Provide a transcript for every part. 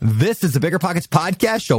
This is the Bigger Pockets Podcast, show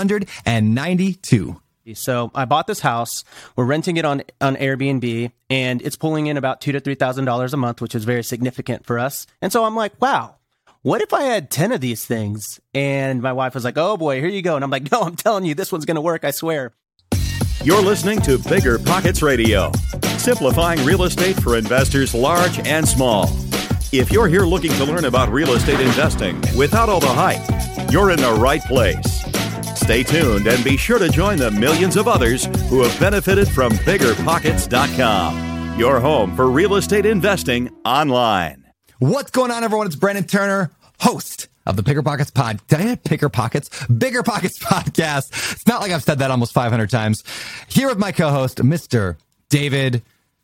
492. So I bought this house. We're renting it on Airbnb, and it's pulling in about $2,000 to $3,000 a month, which is very significant for us. And so I'm like, wow, what if I had 10 of these things? And my wife was like, oh boy, here you go. And I'm like, no, I'm telling you, this one's going to work, I swear. You're listening to Bigger Pockets Radio, simplifying real estate for investors large and small. If you're here looking to learn about real estate investing without all the hype, you're in the right place. Stay tuned and be sure to join the millions of others who have benefited from BiggerPockets.com, your home for real estate investing online. What's going on, everyone? It's Brandon Turner, host of the Bigger Pockets Pod. Did I hit Bigger Pockets? Bigger Pockets Podcast. It's not like I've said that almost 500 times. Here with my co-host, Mr. David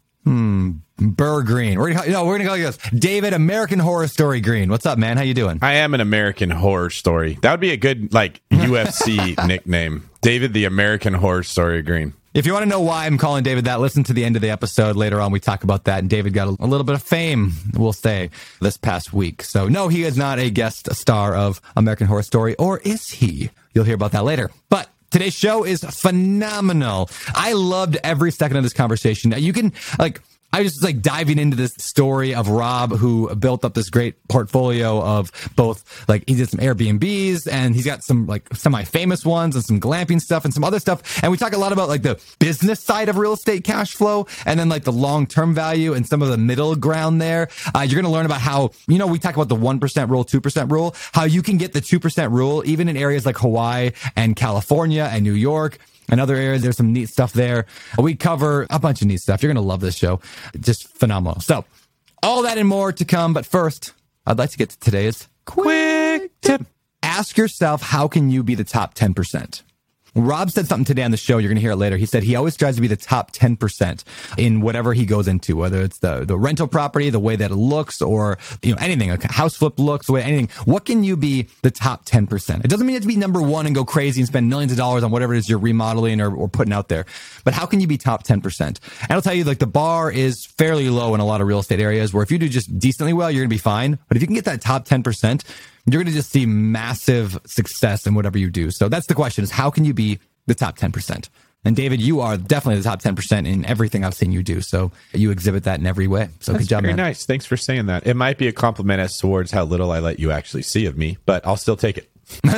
Burr Green. We're gonna call you this. David, American Horror Story Green. What's up, man? How you doing? I am an American Horror Story. That would be a good, UFC nickname. David, the American Horror Story Green. If you want to know why I'm calling David that, listen to the end of the episode. Later on, we talk about that. And David got a little bit of fame, we'll say, this past week. So, no, he is not a guest star of American Horror Story. Or is he? You'll hear about that later. But today's show is phenomenal. I loved every second of this conversation. You can, I was just diving into this story of Rob, who built up this great portfolio of both, he did some Airbnbs and he's got some semi-famous ones and some glamping stuff and some other stuff. And we talk a lot about the business side of real estate cash flow and then the long-term value and some of the middle ground there. You're going to learn about how, we talk about the 1% rule, 2% rule, how you can get the 2% rule even in areas like Hawaii and California and New York. And other areas, there's some neat stuff there. We cover a bunch of neat stuff. You're going to love this show. Just phenomenal. So, all that and more to come. But first, I'd like to get to today's quick tip. Ask yourself, how can you be the top 10%? Rob said something today on the show. You're going to hear it later. He said he always tries to be the top 10% in whatever he goes into, whether it's the rental property, the way that it looks, or anything, a house flip looks, anything. What can you be the top 10%? It doesn't mean you have to be number one and go crazy and spend millions of dollars on whatever it is you're remodeling or putting out there. But how can you be top 10%? And I'll tell you, the bar is fairly low in a lot of real estate areas where if you do just decently well, you're going to be fine. But if you can get that top 10%, you're going to just see massive success in whatever you do. So that's the question, is how can you be the top 10%? And David, you are definitely the top 10% in everything I've seen you do. So you exhibit that in every way. So that's good job, very man. Nice. Thanks for saying that. It might be a compliment as towards how little I let you actually see of me, but I'll still take it.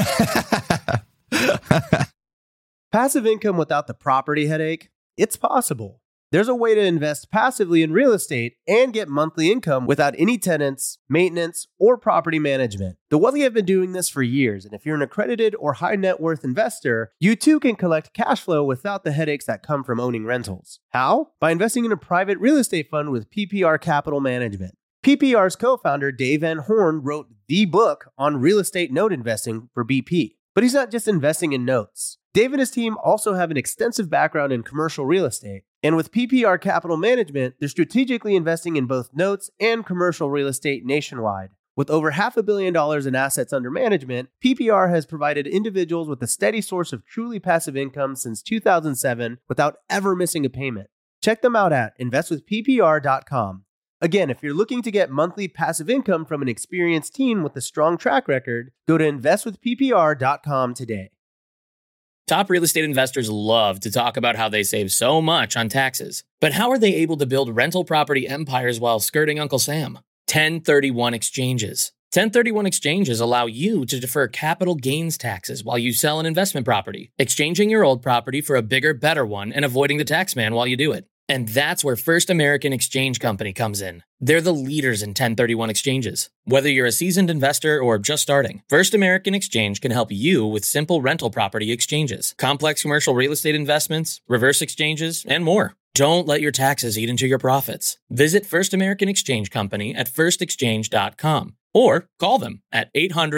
Passive income without the property headache? It's possible. There's a way to invest passively in real estate and get monthly income without any tenants, maintenance, or property management. The Wealthy have been doing this for years, and if you're an accredited or high net worth investor, you too can collect cash flow without the headaches that come from owning rentals. How? By investing in a private real estate fund with PPR Capital Management. PPR's co-founder, Dave Van Horn, wrote the book on real estate note investing for BP. But he's not just investing in notes. Dave and his team also have an extensive background in commercial real estate. And with PPR Capital Management, they're strategically investing in both notes and commercial real estate nationwide. With over $500 million in assets under management, PPR has provided individuals with a steady source of truly passive income since 2007 without ever missing a payment. Check them out at investwithppr.com. Again, if you're looking to get monthly passive income from an experienced team with a strong track record, go to investwithppr.com today. Top real estate investors love to talk about how they save so much on taxes. But how are they able to build rental property empires while skirting Uncle Sam? 1031 exchanges. 1031 exchanges allow you to defer capital gains taxes while you sell an investment property, exchanging your old property for a bigger, better one and avoiding the tax man while you do it. And that's where First American Exchange Company comes in. They're the leaders in 1031 exchanges. Whether you're a seasoned investor or just starting, First American Exchange can help you with simple rental property exchanges, complex commercial real estate investments, reverse exchanges, and more. Don't let your taxes eat into your profits. Visit First American Exchange Company at firstexchange.com or call them at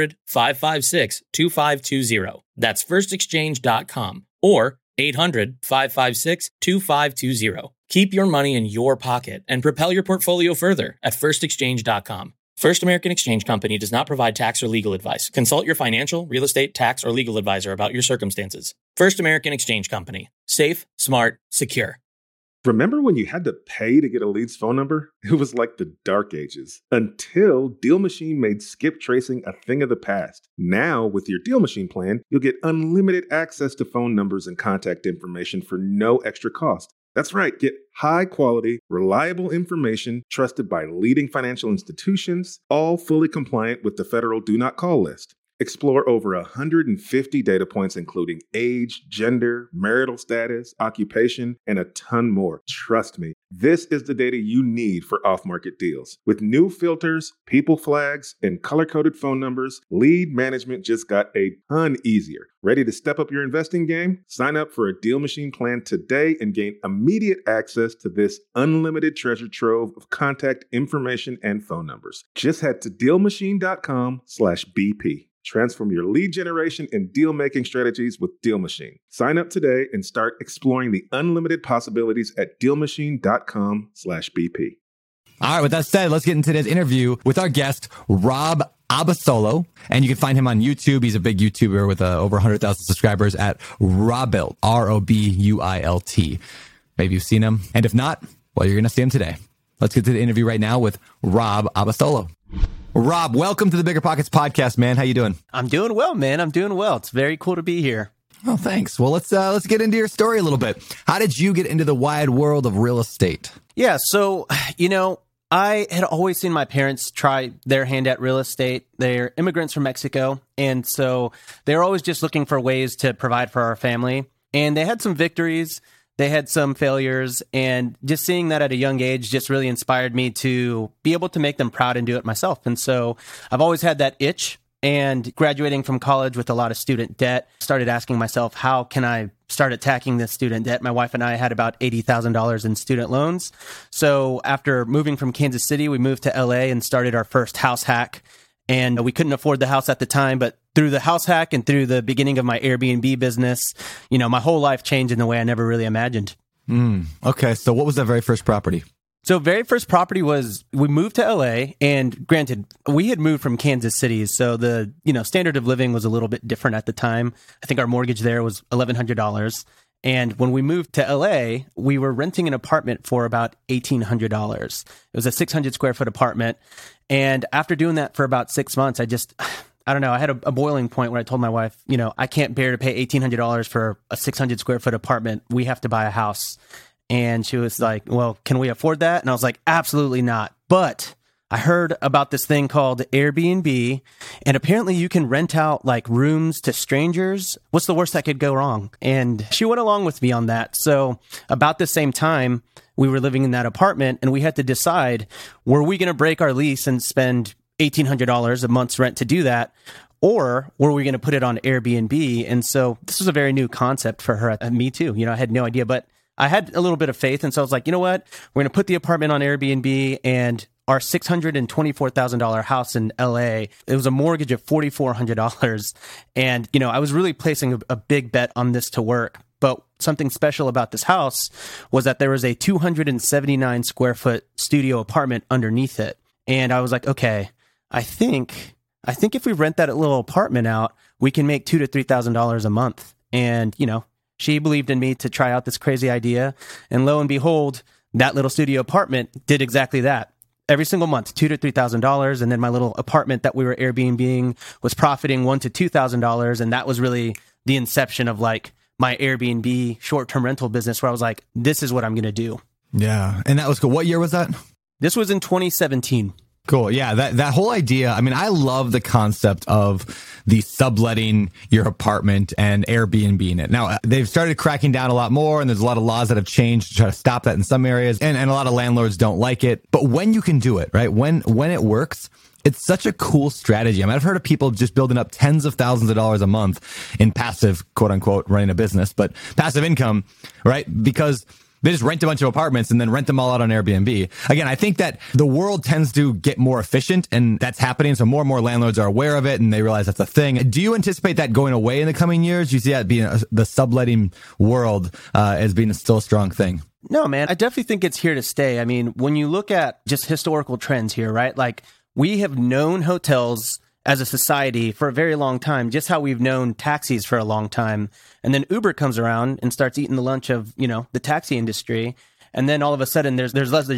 800-556-2520. That's firstexchange.com or 800-556-2520. Keep your money in your pocket and propel your portfolio further at firstexchange.com. First American Exchange Company does not provide tax or legal advice. Consult your financial, real estate, tax, or legal advisor about your circumstances. First American Exchange Company. Safe, smart, secure. Remember when you had to pay to get a lead's phone number? It was like the dark ages until Deal Machine made skip tracing a thing of the past. Now, with your Deal Machine plan, you'll get unlimited access to phone numbers and contact information for no extra cost. That's right, get high quality, reliable information trusted by leading financial institutions, all fully compliant with the federal Do Not Call list. Explore over 150 data points, including age, gender, marital status, occupation, and a ton more. Trust me, this is the data you need for off-market deals. With new filters, people flags, and color-coded phone numbers, lead management just got a ton easier. Ready to step up your investing game? Sign up for a Deal Machine plan today and gain immediate access to this unlimited treasure trove of contact information and phone numbers. Just head to DealMachine.com/BP. Transform your lead generation and deal-making strategies with Deal Machine. Sign up today and start exploring the unlimited possibilities at DealMachine.com/BP. All right, with that said, let's get into today's interview with our guest, Rob Abasolo. And you can find him on YouTube. He's a big YouTuber with over 100,000 subscribers at Robuilt, Robuilt. Maybe you've seen him. And if not, well, you're going to see him today. Let's get to the interview right now with Rob Abasolo. Rob, welcome to the Bigger Pockets podcast, man. How you doing? I'm doing well, man. I'm doing well. It's very cool to be here. Oh, thanks. Well, let's get into your story a little bit. How did you get into the wide world of real estate? Yeah, so, I had always seen my parents try their hand at real estate. They're immigrants from Mexico, and so they're always just looking for ways to provide for our family. And they had some victories. They had some failures, and just seeing that at a young age just really inspired me to be able to make them proud and do it myself. And so I've always had that itch, and graduating from college with a lot of student debt, started asking myself, how can I start attacking this student debt? My wife and I had about $80,000 in student loans. So after moving from Kansas City, we moved to LA and started our first house hack. And we couldn't afford the house at the time, but through the house hack and through the beginning of my Airbnb business, my whole life changed in the way I never really imagined. Okay, so what was that very first property? So very first property was, we moved to LA, and granted, we had moved from Kansas City, so the standard of living was a little bit different at the time. I think our mortgage there was $1,100. And when we moved to LA, we were renting an apartment for about $1,800. It was a 600 square foot apartment. And after doing that for about 6 months, I don't know, I had a boiling point where I told my wife, I can't bear to pay $1,800 for a 600 square foot apartment. We have to buy a house. And she was like, well, can we afford that? And I was like, absolutely not. But I heard about this thing called Airbnb, and apparently you can rent out like rooms to strangers. What's the worst that could go wrong? And she went along with me on that. So about the same time, we were living in that apartment, and we had to decide, were we going to break our lease and spend $1,800 a month's rent to do that? Or were we going to put it on Airbnb? And so this was a very new concept for her and me too. I had no idea, but I had a little bit of faith. And so I was like, you know what? We're going to put the apartment on Airbnb, and our $624,000 house in LA, it was a mortgage of $4,400. And, I was really placing a big bet on this to work. But something special about this house was that there was a 279 square foot studio apartment underneath it. And I was like, okay, I think if we rent that little apartment out, we can make $2,000 to $3,000 a month. And, she believed in me to try out this crazy idea. And lo and behold, that little studio apartment did exactly that. Every single month, $2,000 to $3,000. And then my little apartment that we were Airbnb-ing was profiting $1,000 to $2,000. And that was really the inception of like my Airbnb short-term rental business, where I was like, this is what I'm going to do. Yeah. And that was cool. What year was that? This was in 2017. Cool. Yeah. That whole idea. I mean, I love the concept of the subletting your apartment and Airbnb in it. Now, they've started cracking down a lot more, and there's a lot of laws that have changed to try to stop that in some areas. And a lot of landlords don't like it. But when you can do it, right? When it works, it's such a cool strategy. I mean, I've heard of people just building up tens of thousands of dollars a month in passive, quote unquote, running a business, but passive income, right? Because they just rent a bunch of apartments and then rent them all out on Airbnb. Again, I think that the world tends to get more efficient, and that's happening. So more and more landlords are aware of it, and they realize that's a thing. Do you anticipate that going away in the coming years? Do you see that being the subletting world as being still a strong thing? No, man, I definitely think it's here to stay. I mean, when you look at just historical trends here, right? Like, we have known hotels as a society for a very long time, just how we've known taxis for a long time. And then Uber comes around and starts eating the lunch of, the taxi industry. And then all of a sudden there's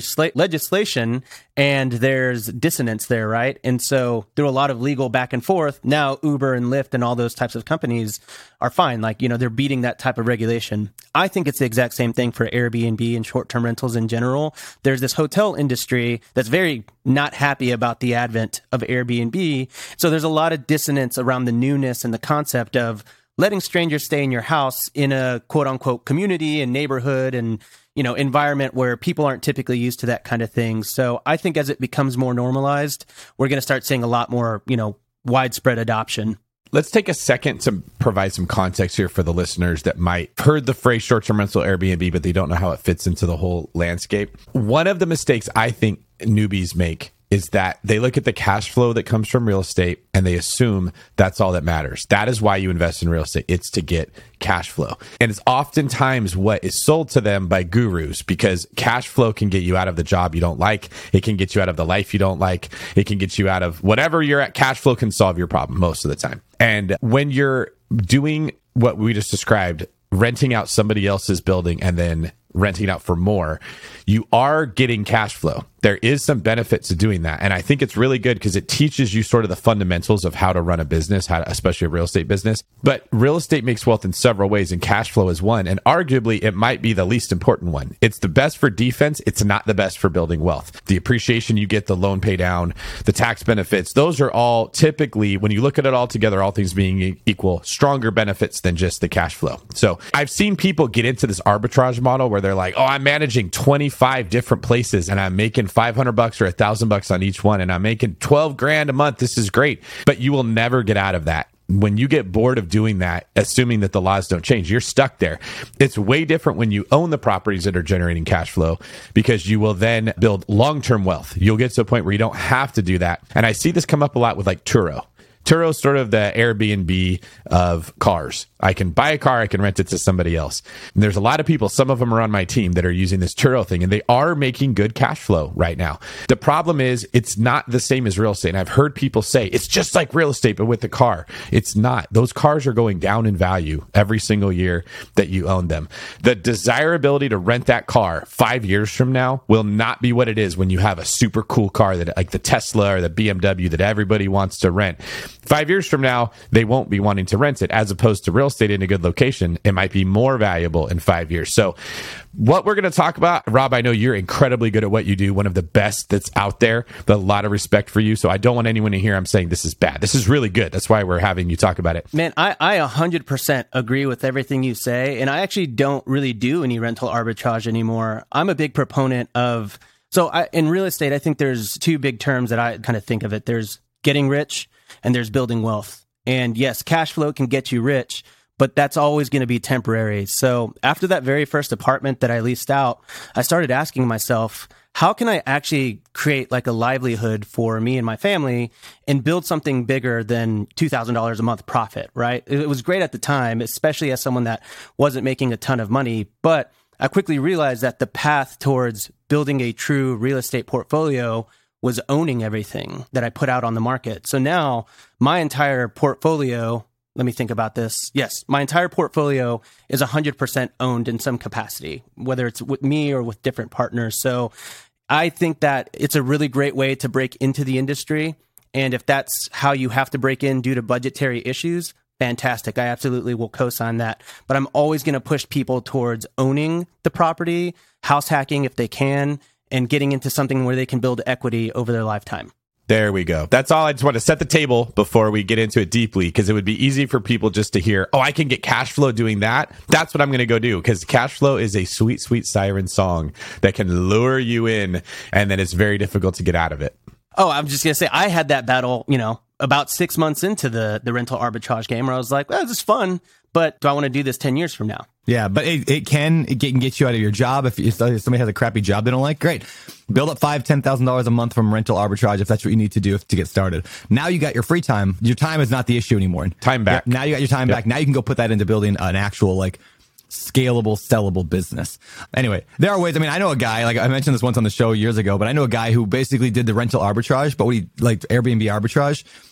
legislation and there's dissonance there, right? And so through a lot of legal back and forth, now Uber and Lyft and all those types of companies are fine. Like, they're beating that type of regulation. I think it's the exact same thing for Airbnb and short-term rentals in general. There's this hotel industry that's very not happy about the advent of Airbnb. So there's a lot of dissonance around the newness and the concept of letting strangers stay in your house in a quote unquote community and neighborhood and, environment where people aren't typically used to that kind of thing. So I think as it becomes more normalized, we're going to start seeing a lot more, widespread adoption. Let's take a second to provide some context here for the listeners that might have heard the phrase short-term rental Airbnb, but they don't know how it fits into the whole landscape. One of the mistakes I think newbies make is that they look at the cash flow that comes from real estate and they assume that's all that matters. That is why you invest in real estate. It's to get cash flow. And it's oftentimes what is sold to them by gurus, because cash flow can get you out of the job you don't like. It can get you out of the life you don't like. It can get you out of whatever you're at. Cash flow can solve your problem most of the time. And when you're doing what we just described, renting out somebody else's building and then renting out for more, you are getting cash flow. There is some benefit to doing that. And I think it's really good because it teaches you sort of the fundamentals of how to run a business, especially a real estate business. But real estate makes wealth in several ways, and cash flow is one. And arguably, it might be the least important one. It's the best for defense. It's not the best for building wealth. The appreciation you get, the loan pay down, the tax benefits, those are all typically, when you look at it all together, all things being equal, stronger benefits than just the cash flow. So I've seen people get into this arbitrage model where they're like, oh, I'm managing 25 different places and I'm making $500 or $1,000 on each one, and I'm making 12 grand a month. This is great. But you will never get out of that. When you get bored of doing that, assuming that the laws don't change, you're stuck there. It's way different when you own the properties that are generating cash flow, because you will then build long-term wealth. You'll get to a point where you don't have to do that. And I see this come up a lot with like Turo. Turo is sort of the Airbnb of cars. I can buy a car, I can rent it to somebody else. And there's a lot of people, some of them are on my team, that are using this Turo thing, and they are making good cash flow right now. The problem is it's not the same as real estate. And I've heard people say it's just like real estate, but with the car. It's not. Those cars are going down in value every single year that you own them. The desirability to rent that car 5 years from now will not be what it is when you have a super cool car that, like the Tesla or the BMW, that everybody wants to rent. 5 years from now, they won't be wanting to rent it, as opposed to real estate in a good location. It might be more valuable in 5 years. So what we're going to talk about, Rob, I know you're incredibly good at what you do, one of the best that's out there, but a lot of respect for you. So I don't want anyone to hear I'm saying this is bad. This is really good. That's why we're having you talk about it. Man, I 100% agree with everything you say. And I actually don't really do any rental arbitrage anymore. I'm a big proponent of, in real estate, I think there's two big terms that I kind of think of it. There's getting rich and there's building wealth. And yes, cash flow can get you rich, but that's always going to be temporary. So after that very first apartment that I leased out, I started asking myself, how can I actually create like a livelihood for me and my family and build something bigger than $2,000 a month profit, right? It was great at the time, especially as someone that wasn't making a ton of money. But I quickly realized that the path towards building a true real estate portfolio was owning everything that I put out on the market. So now my entire portfolio, let me think about this. Yes, my entire portfolio is 100% owned in some capacity, whether it's with me or with different partners. So I think that it's a really great way to break into the industry. And if that's how you have to break in due to budgetary issues, fantastic. I absolutely will co-sign that. But I'm always going to push people towards owning the property, house hacking if they can, and getting into something where they can build equity over their lifetime. There we go. That's all. I just want to set the table before we get into it deeply, because it would be easy for people just to hear, oh, I can get cash flow doing that. That's what I'm going to go do, because cash flow is a sweet, sweet siren song that can lure you in, and then it's very difficult to get out of it. Oh, I'm just going to say, I had that battle, about 6 months into the rental arbitrage game, where I was like, well, this is fun, but do I want to do this 10 years from now? Yeah, but it can get you out of your job. If somebody has a crappy job they don't like, great. Build up $5,000-$10,000 a month from rental arbitrage if that's what you need to do to get started. Now you got your free time. Your time is not the issue anymore. Time back. Now you got your time back. Now you can go put that into building an actual scalable, sellable business. Anyway, there are ways. I mean, I know a guy, like I mentioned this once on the show years ago, but I know a guy who basically did the rental arbitrage, but Airbnb arbitrage.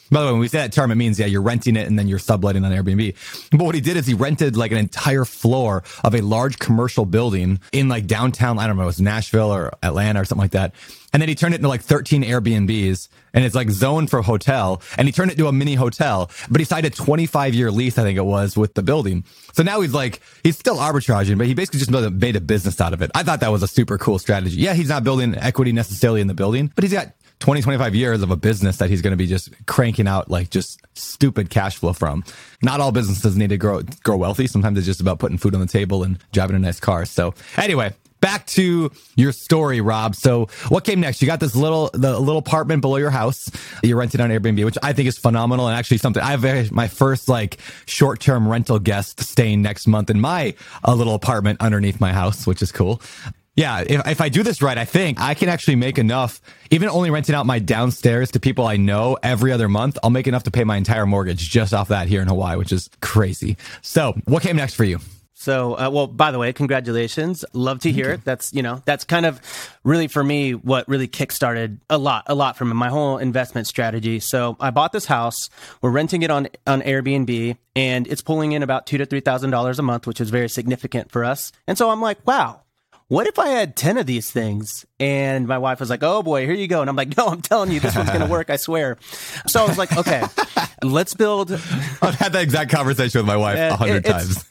By the way, when we say that term, it means, you're renting it and then you're subletting on Airbnb. But what he did is he rented like an entire floor of a large commercial building in like downtown, I don't know, it was Nashville or Atlanta or something like that. And then he turned it into like 13 Airbnbs, and it's like zoned for hotel, and he turned it into a mini hotel, but he signed a 25-year lease, I think it was, with the building. So now he's still arbitraging, but he basically just made a business out of it. I thought that was a super cool strategy. Yeah, he's not building equity necessarily in the building, but he's got 20, 25 years of a business that he's going to be just cranking out like just stupid cash flow from. Not all businesses need to grow wealthy. Sometimes it's just about putting food on the table and driving a nice car. So anyway, back to your story, Rob. So what came next? You got the little apartment below your house. You're renting on Airbnb, which I think is phenomenal. And actually something I have my first like short-term rental guest staying next month in my little apartment underneath my house, which is cool. Yeah, if I do this right, I think I can actually make enough, even only renting out my downstairs to people I know every other month, I'll make enough to pay my entire mortgage just off that here in Hawaii, which is crazy. So what came next for you? So, well, by the way, congratulations. Love to hear it. That's kind of really for me what really kickstarted a lot from my whole investment strategy. So I bought this house. We're renting it on Airbnb, and it's pulling in about $2,000 to $3,000 a month, which is very significant for us. And so I'm like, wow. What if I had 10 of these things? And my wife was like, oh boy, here you go. And I'm like, no, I'm telling you, this one's going to work, I swear. So I was like, okay, let's build. I've had that exact conversation with my wife 100 times.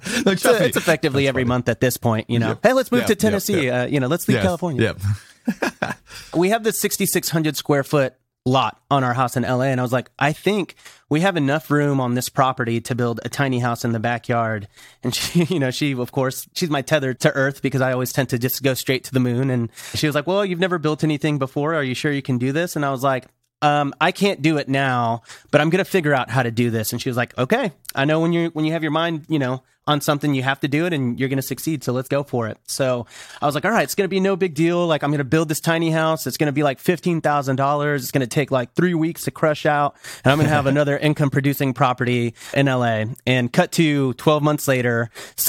It's effectively every month at this point, Yep. Hey, let's move to Tennessee. Yep. Let's leave California. Yep. We have this 6,600 square foot lot on our house in LA. And I was like, I think we have enough room on this property to build a tiny house in the backyard. And she, of course, she's my tether to earth because I always tend to just go straight to the moon. And she was like, well, you've never built anything before. Are you sure you can do this? And I was like, I can't do it now, but I'm going to figure out how to do this. And she was like, okay, I know when you have your mind, on something, you have to do it and you're going to succeed. So let's go for it. So I was like, all right, it's going to be no big deal. Like I'm going to build this tiny house. It's going to be like $15,000. It's going to take like 3 weeks to crush out. And I'm going to have another income producing property in LA. And cut to 12 months later,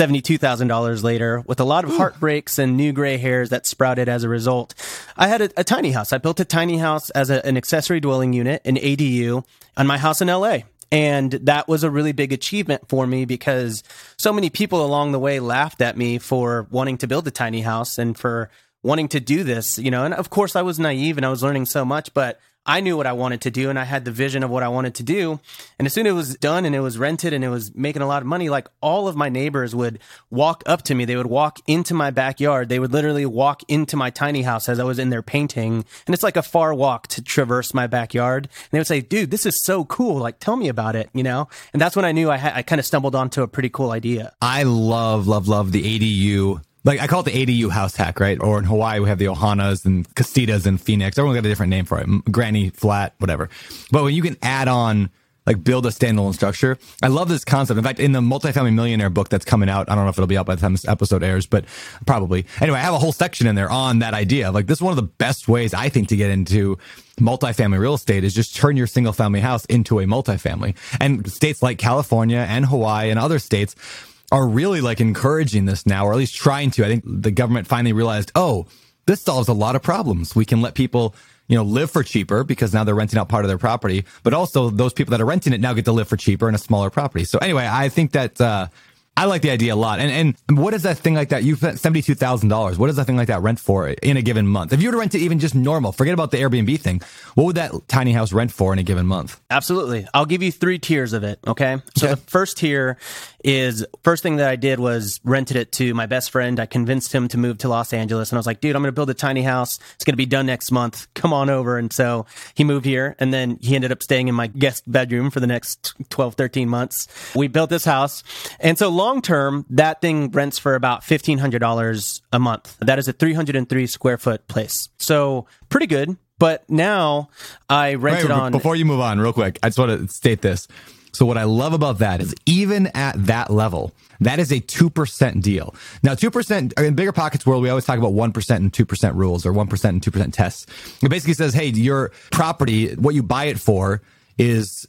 $72,000 later, with a lot of heartbreaks and new gray hairs that sprouted as a result. I had a tiny house. I built a tiny house as an accessory dwelling unit, an ADU, on my house in LA. And that was a really big achievement for me because so many people along the way laughed at me for wanting to build a tiny house and for wanting to do this, and of course I was naive and I was learning so much, but I knew what I wanted to do and I had the vision of what I wanted to do. And as soon as it was done and it was rented and it was making a lot of money, like all of my neighbors would walk up to me. They would walk into my backyard. They would literally walk into my tiny house as I was in there painting. And it's like a far walk to traverse my backyard. And they would say, dude, this is so cool. Like, tell me about it, And that's when I knew I kind of stumbled onto a pretty cool idea. I love the ADU. Like I call it the ADU house hack, right? Or in Hawaii, we have the Ohanas and Casitas and Phoenix. Everyone's got a different name for it. Granny flat, whatever. But when you can add on, like build a standalone structure, I love this concept. In fact, in the Multifamily Millionaire book that's coming out, I don't know if it'll be out by the time this episode airs, but probably. Anyway, I have a whole section in there on that idea. Like this is one of the best ways I think to get into multifamily real estate is just turn your single family house into a multifamily. And states like California and Hawaii and other states are really like encouraging this now, or at least trying to. I think the government finally realized, oh, this solves a lot of problems. We can let people, live for cheaper because now they're renting out part of their property, but also those people that are renting it now get to live for cheaper in a smaller property. So anyway, I think that, I like the idea a lot. And what is that thing like that? You've spent $72,000. What does that thing like that rent for in a given month? If you were to rent it even just normal, forget about the Airbnb thing, what would that tiny house rent for in a given month? Absolutely. I'll give you 3 tiers of it. Okay. So the first tier is first thing that I did was rented it to my best friend. I convinced him to move to Los Angeles and I was like, dude, I'm going to build a tiny house. It's going to be done next month. Come on over. And so he moved here and then he ended up staying in my guest bedroom for the next 12, 13 months. We built this house. And so long term, that thing rents for about $1,500 a month. That is a 303 square foot place. So pretty good. But now I rented on. Before you move on, real quick, I just want to state this. So what I love about that is even at that level, that is a 2% deal. Now, 2% in Bigger Pockets world, we always talk about 1% and 2% rules or 1% and 2% tests. It basically says, hey, your property, what you buy it for is,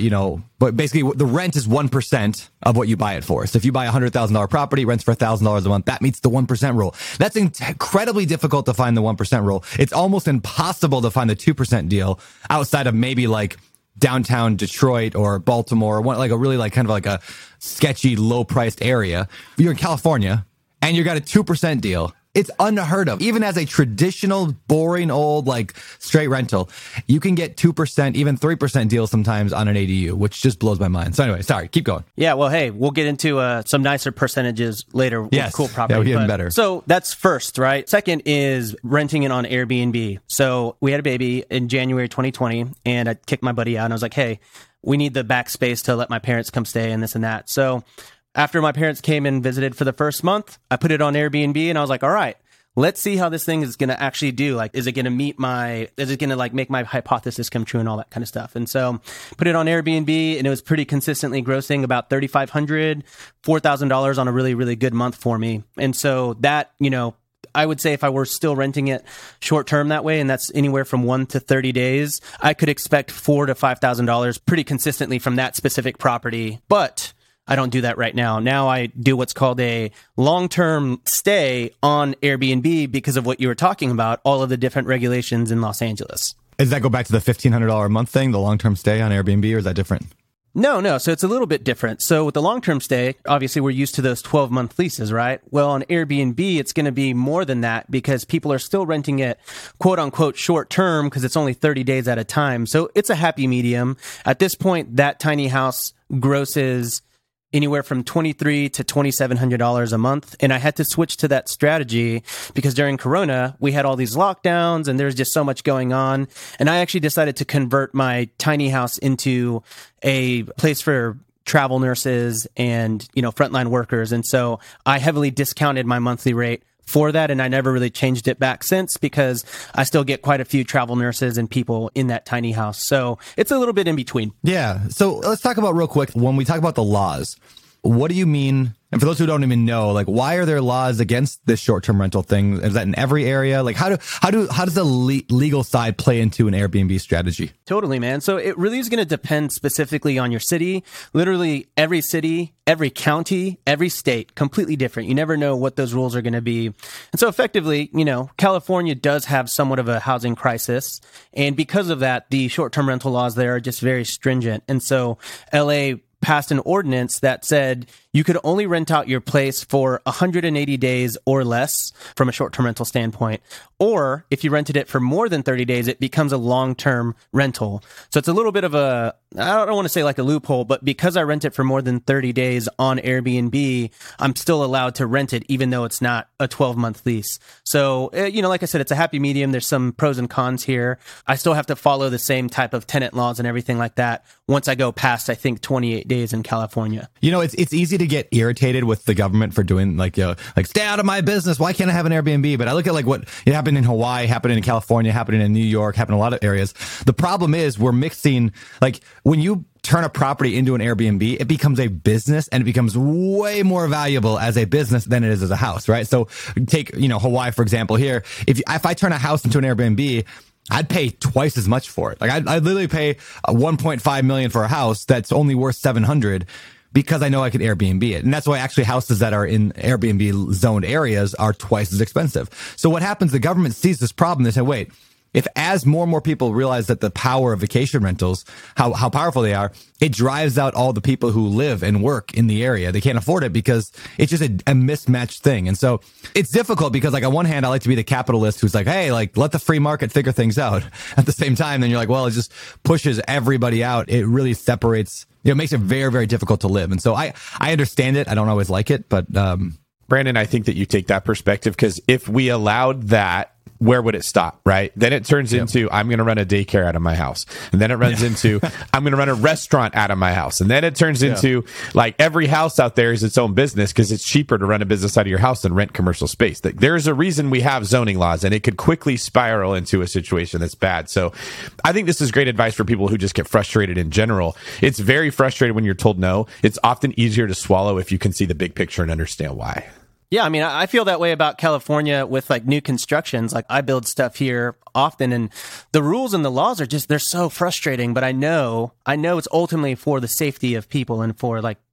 but basically the rent is 1% of what you buy it for. So if you buy a $100,000 property, rents for $1,000 a month, that meets the 1% rule. That's incredibly difficult to find the 1% rule. It's almost impossible to find the 2% deal outside of maybe like downtown Detroit or Baltimore, or like a really like kind of like a sketchy, low priced area. You're in California and you got a 2% deal. It's unheard of. Even as a traditional, boring, old, like straight rental, you can get 2%, even 3% deals sometimes on an ADU, which just blows my mind. So anyway, sorry, keep going. Yeah, well, hey, we'll get into some nicer percentages later with Yes. cool property. Yeah, we're getting better. So that's first, right? Second is renting it on Airbnb. So we had a baby in January 2020, and I kicked my buddy out, and I was like, hey, we need the back space to let my parents come stay and this and that. So after my parents came and visited for the first month, I put it on Airbnb and I was like, all right, let's see how this thing is going to actually do. Like, is it going to like make my hypothesis come true and all that kind of stuff? And so put it on Airbnb and it was pretty consistently grossing about $3,500, $4,000 on a really, really good month for me. And so that, I would say if I were still renting it short term that way, and that's anywhere from 1 to 30 days, I could expect $4,000 to $5,000 pretty consistently from that specific property. But I don't do that right now. Now I do what's called a long-term stay on Airbnb because of what you were talking about, all of the different regulations in Los Angeles. Does that go back to the $1,500 a month thing, the long-term stay on Airbnb, or is that different? No. So it's a little bit different. So with the long-term stay, obviously we're used to those 12-month leases, right? Well, on Airbnb, it's going to be more than that because people are still renting it quote unquote short-term because it's only 30 days at a time. So it's a happy medium. At this point, that tiny house grosses anywhere from $2,300 to $2,700 a month. And I had to switch to that strategy because during Corona, we had all these lockdowns and there's just so much going on. And I actually decided to convert my tiny house into a place for travel nurses and, frontline workers. And so I heavily discounted my monthly rate for that. And I never really changed it back since because I still get quite a few travel nurses and people in that tiny house. So it's a little bit in between. Yeah. So let's talk about real quick, when we talk about the laws, what do you mean? And for those who don't even know, like, why are there laws against this short-term rental thing? Is that in every area? Like, how does the legal side play into an Airbnb strategy? Totally, man. So it really is going to depend specifically on your city. Literally every city, every county, every state, completely different. You never know what those rules are going to be. And so effectively, California does have somewhat of a housing crisis. And because of that, the short-term rental laws there are just very stringent. And so LA passed an ordinance that said you could only rent out your place for 180 days or less from a short-term rental standpoint. Or if you rented it for more than 30 days, it becomes a long-term rental. So it's a little bit of I don't want to say like a loophole, but because I rent it for more than 30 days on Airbnb, I'm still allowed to rent it even though it's not a 12-month lease. So, like I said, it's a happy medium. There's some pros and cons here. I still have to follow the same type of tenant laws and everything like that once I go past, I think, 28 days in California. It's easy to get irritated with the government for doing like stay out of my business. Why can't I have an Airbnb? But I look at like what it happened in Hawaii, happened in California, happening in New York, happened in a lot of areas. The problem is we're mixing, like, when you turn a property into an Airbnb, it becomes a business and it becomes way more valuable as a business than it is as a house, right? So take, Hawaii, for example, here. If I turn a house into an Airbnb, I'd pay twice as much for it. Like I'd literally pay $1.5 million for a house that's only worth $700 because I know I could Airbnb it. And that's why actually houses that are in Airbnb zoned areas are twice as expensive. So what happens, the government sees this problem. They say, wait, if as more and more people realize that the power of vacation rentals, how powerful they are, it drives out all the people who live and work in the area. They can't afford it because it's just a mismatched thing. And so it's difficult because, like, on one hand, I like to be the capitalist who's like, hey, like, let the free market figure things out. At the same time, then you're like, well, it just pushes everybody out. It really separates, it makes it very, very difficult to live. And so I understand it. I don't always like it, but Brandon, I think that you take that perspective because if we allowed that, where would it stop, right? Then it turns into, I'm going to run a daycare out of my house. And then it runs into, I'm going to run a restaurant out of my house. And then it turns into, like, every house out there is its own business because it's cheaper to run a business out of your house than rent commercial space. There's a reason we have zoning laws, and it could quickly spiral into a situation that's bad. So I think this is great advice for people who just get frustrated in general. It's very frustrating when you're told no. It's often easier to swallow if you can see the big picture and understand why. Yeah, I mean, I feel that way about California with like new constructions. Like I build stuff here often and the rules and the laws are just, they're so frustrating, but I know it's ultimately for the safety of people and for like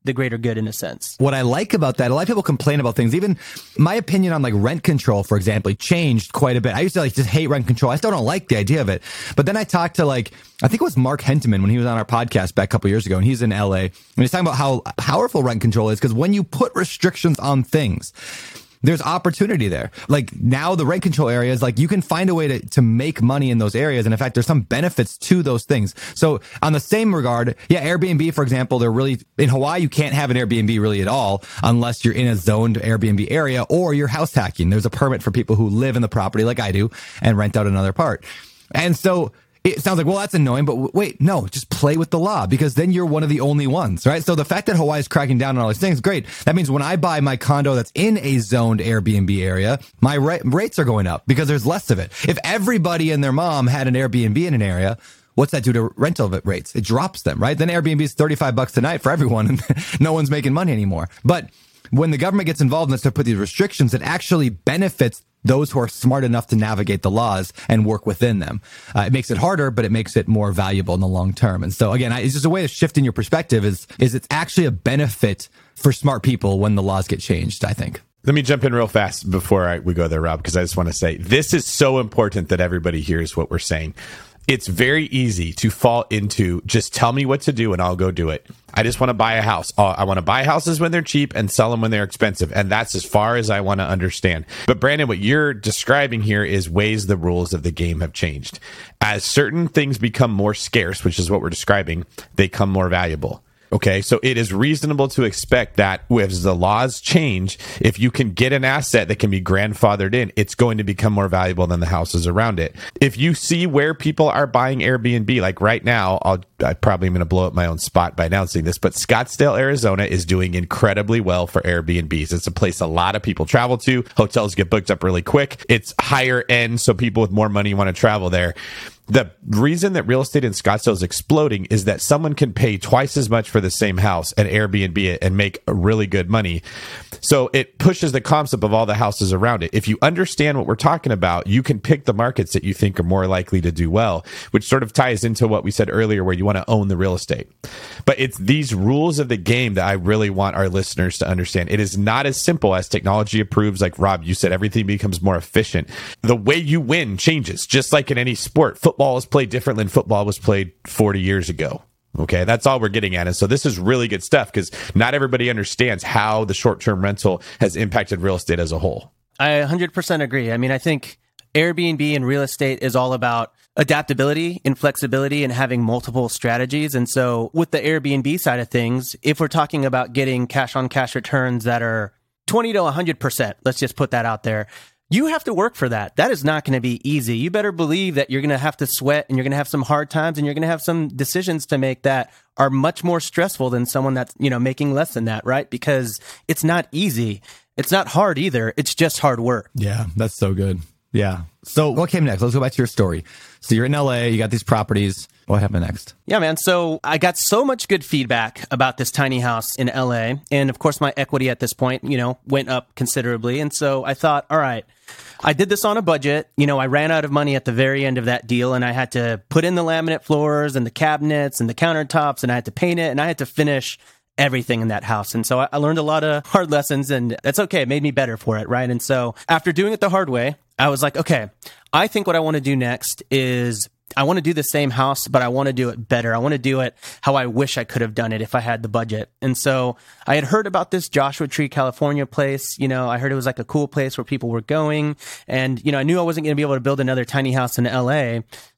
the greater good in a sense. What I like about that, a lot of people complain about things. Even my opinion on like rent control, for example, changed quite a bit. I used to like just hate rent control. I still don't like the idea of it. But then I talked to I think it was Mark Henteman when he was on our podcast back a couple years ago, and he's in LA. And he's talking about how powerful rent control is, because when you put restrictions on things, there's opportunity there. Like now the rent control areas, like you can find a way to make money in those areas. And in fact, there's some benefits to those things. So on the same regard, Airbnb, for example, they're really in Hawaii, you can't have an Airbnb really at all unless you're in a zoned Airbnb area or you're house hacking. There's a permit for people who live in the property like I do and rent out another part. And so it sounds like, well, that's annoying, but wait, no, just play with the law, because then you're one of the only ones, right? So the fact that Hawaii is cracking down on all these things, great. That means when I buy my condo that's in a zoned Airbnb area, my rates are going up because there's less of it. If everybody and their mom had an Airbnb in an area, what's that do to rental rates? It drops them, right? Then Airbnb is $35 a night for everyone and no one's making money anymore. But when the government gets involved and starts to put these restrictions, it actually benefits those who are smart enough to navigate the laws and work within them. It makes it harder, but it makes it more valuable in the long term. And so again, it's just a way of shifting your perspective is it's actually a benefit for smart people when the laws get changed, I think. Let me jump in real fast before we go there, Rob, because I just want to say this is so important that everybody hears what we're saying. It's very easy to fall into just tell me what to do and I'll go do it. I just want to buy a house. I want to buy houses when they're cheap and sell them when they're expensive. And that's as far as I want to understand. But Brandon, what you're describing here is ways the rules of the game have changed. As certain things become more scarce, which is what we're describing, they become more valuable. Okay, so it is reasonable to expect that as the laws change, if you can get an asset that can be grandfathered in, it's going to become more valuable than the houses around it. If you see where people are buying Airbnb, like right now, I probably am going to blow up my own spot by announcing this, but Scottsdale, Arizona is doing incredibly well for Airbnbs. It's a place a lot of people travel to. Hotels get booked up really quick. It's higher end, so people with more money want to travel there. The reason that real estate in Scottsdale is exploding is that someone can pay twice as much for the same house and Airbnb it and make really good money. So it pushes the concept of all the houses around it. If you understand what we're talking about, you can pick the markets that you think are more likely to do well, which sort of ties into what we said earlier, where you want to own the real estate. But it's these rules of the game that I really want our listeners to understand. It is not as simple as technology improves. Like Rob, you said, everything becomes more efficient. The way you win changes, just like in any sport. Football is played differently than football was played 40 years ago. Okay, that's all we're getting at. And so this is really good stuff because not everybody understands how the short-term rental has impacted real estate as a whole. I 100% agree. I mean, I think Airbnb and real estate is all about adaptability and flexibility and having multiple strategies. And so with the Airbnb side of things, if we're talking about getting cash-on-cash returns that are 20 to 100%, let's just put that out there, you have to work for that. That is not going to be easy. You better believe that you're going to have to sweat and you're going to have some hard times and you're going to have some decisions to make that are much more stressful than someone that's, making less than that, right? Because it's not easy. It's not hard either. It's just hard work. Yeah, that's so good. Yeah. So what came next? Let's go back to your story. So you're in LA, you got these properties. What happened next? Yeah, man. So I got so much good feedback about this tiny house in LA. And of course, my equity at this point, went up considerably. And so I thought, all right, I did this on a budget. I ran out of money at the very end of that deal and I had to put in the laminate floors and the cabinets and the countertops and I had to paint it and I had to finish everything in that house. And so I learned a lot of hard lessons and that's okay. It made me better for it, right? And so after doing it the hard way, I was like, okay, I think what I want to do next is I want to do the same house, but I want to do it better. I want to do it how I wish I could have done it if I had the budget. And so I had heard about this Joshua Tree, California place. I heard it was like a cool place where people were going. And, I knew I wasn't going to be able to build another tiny house in LA.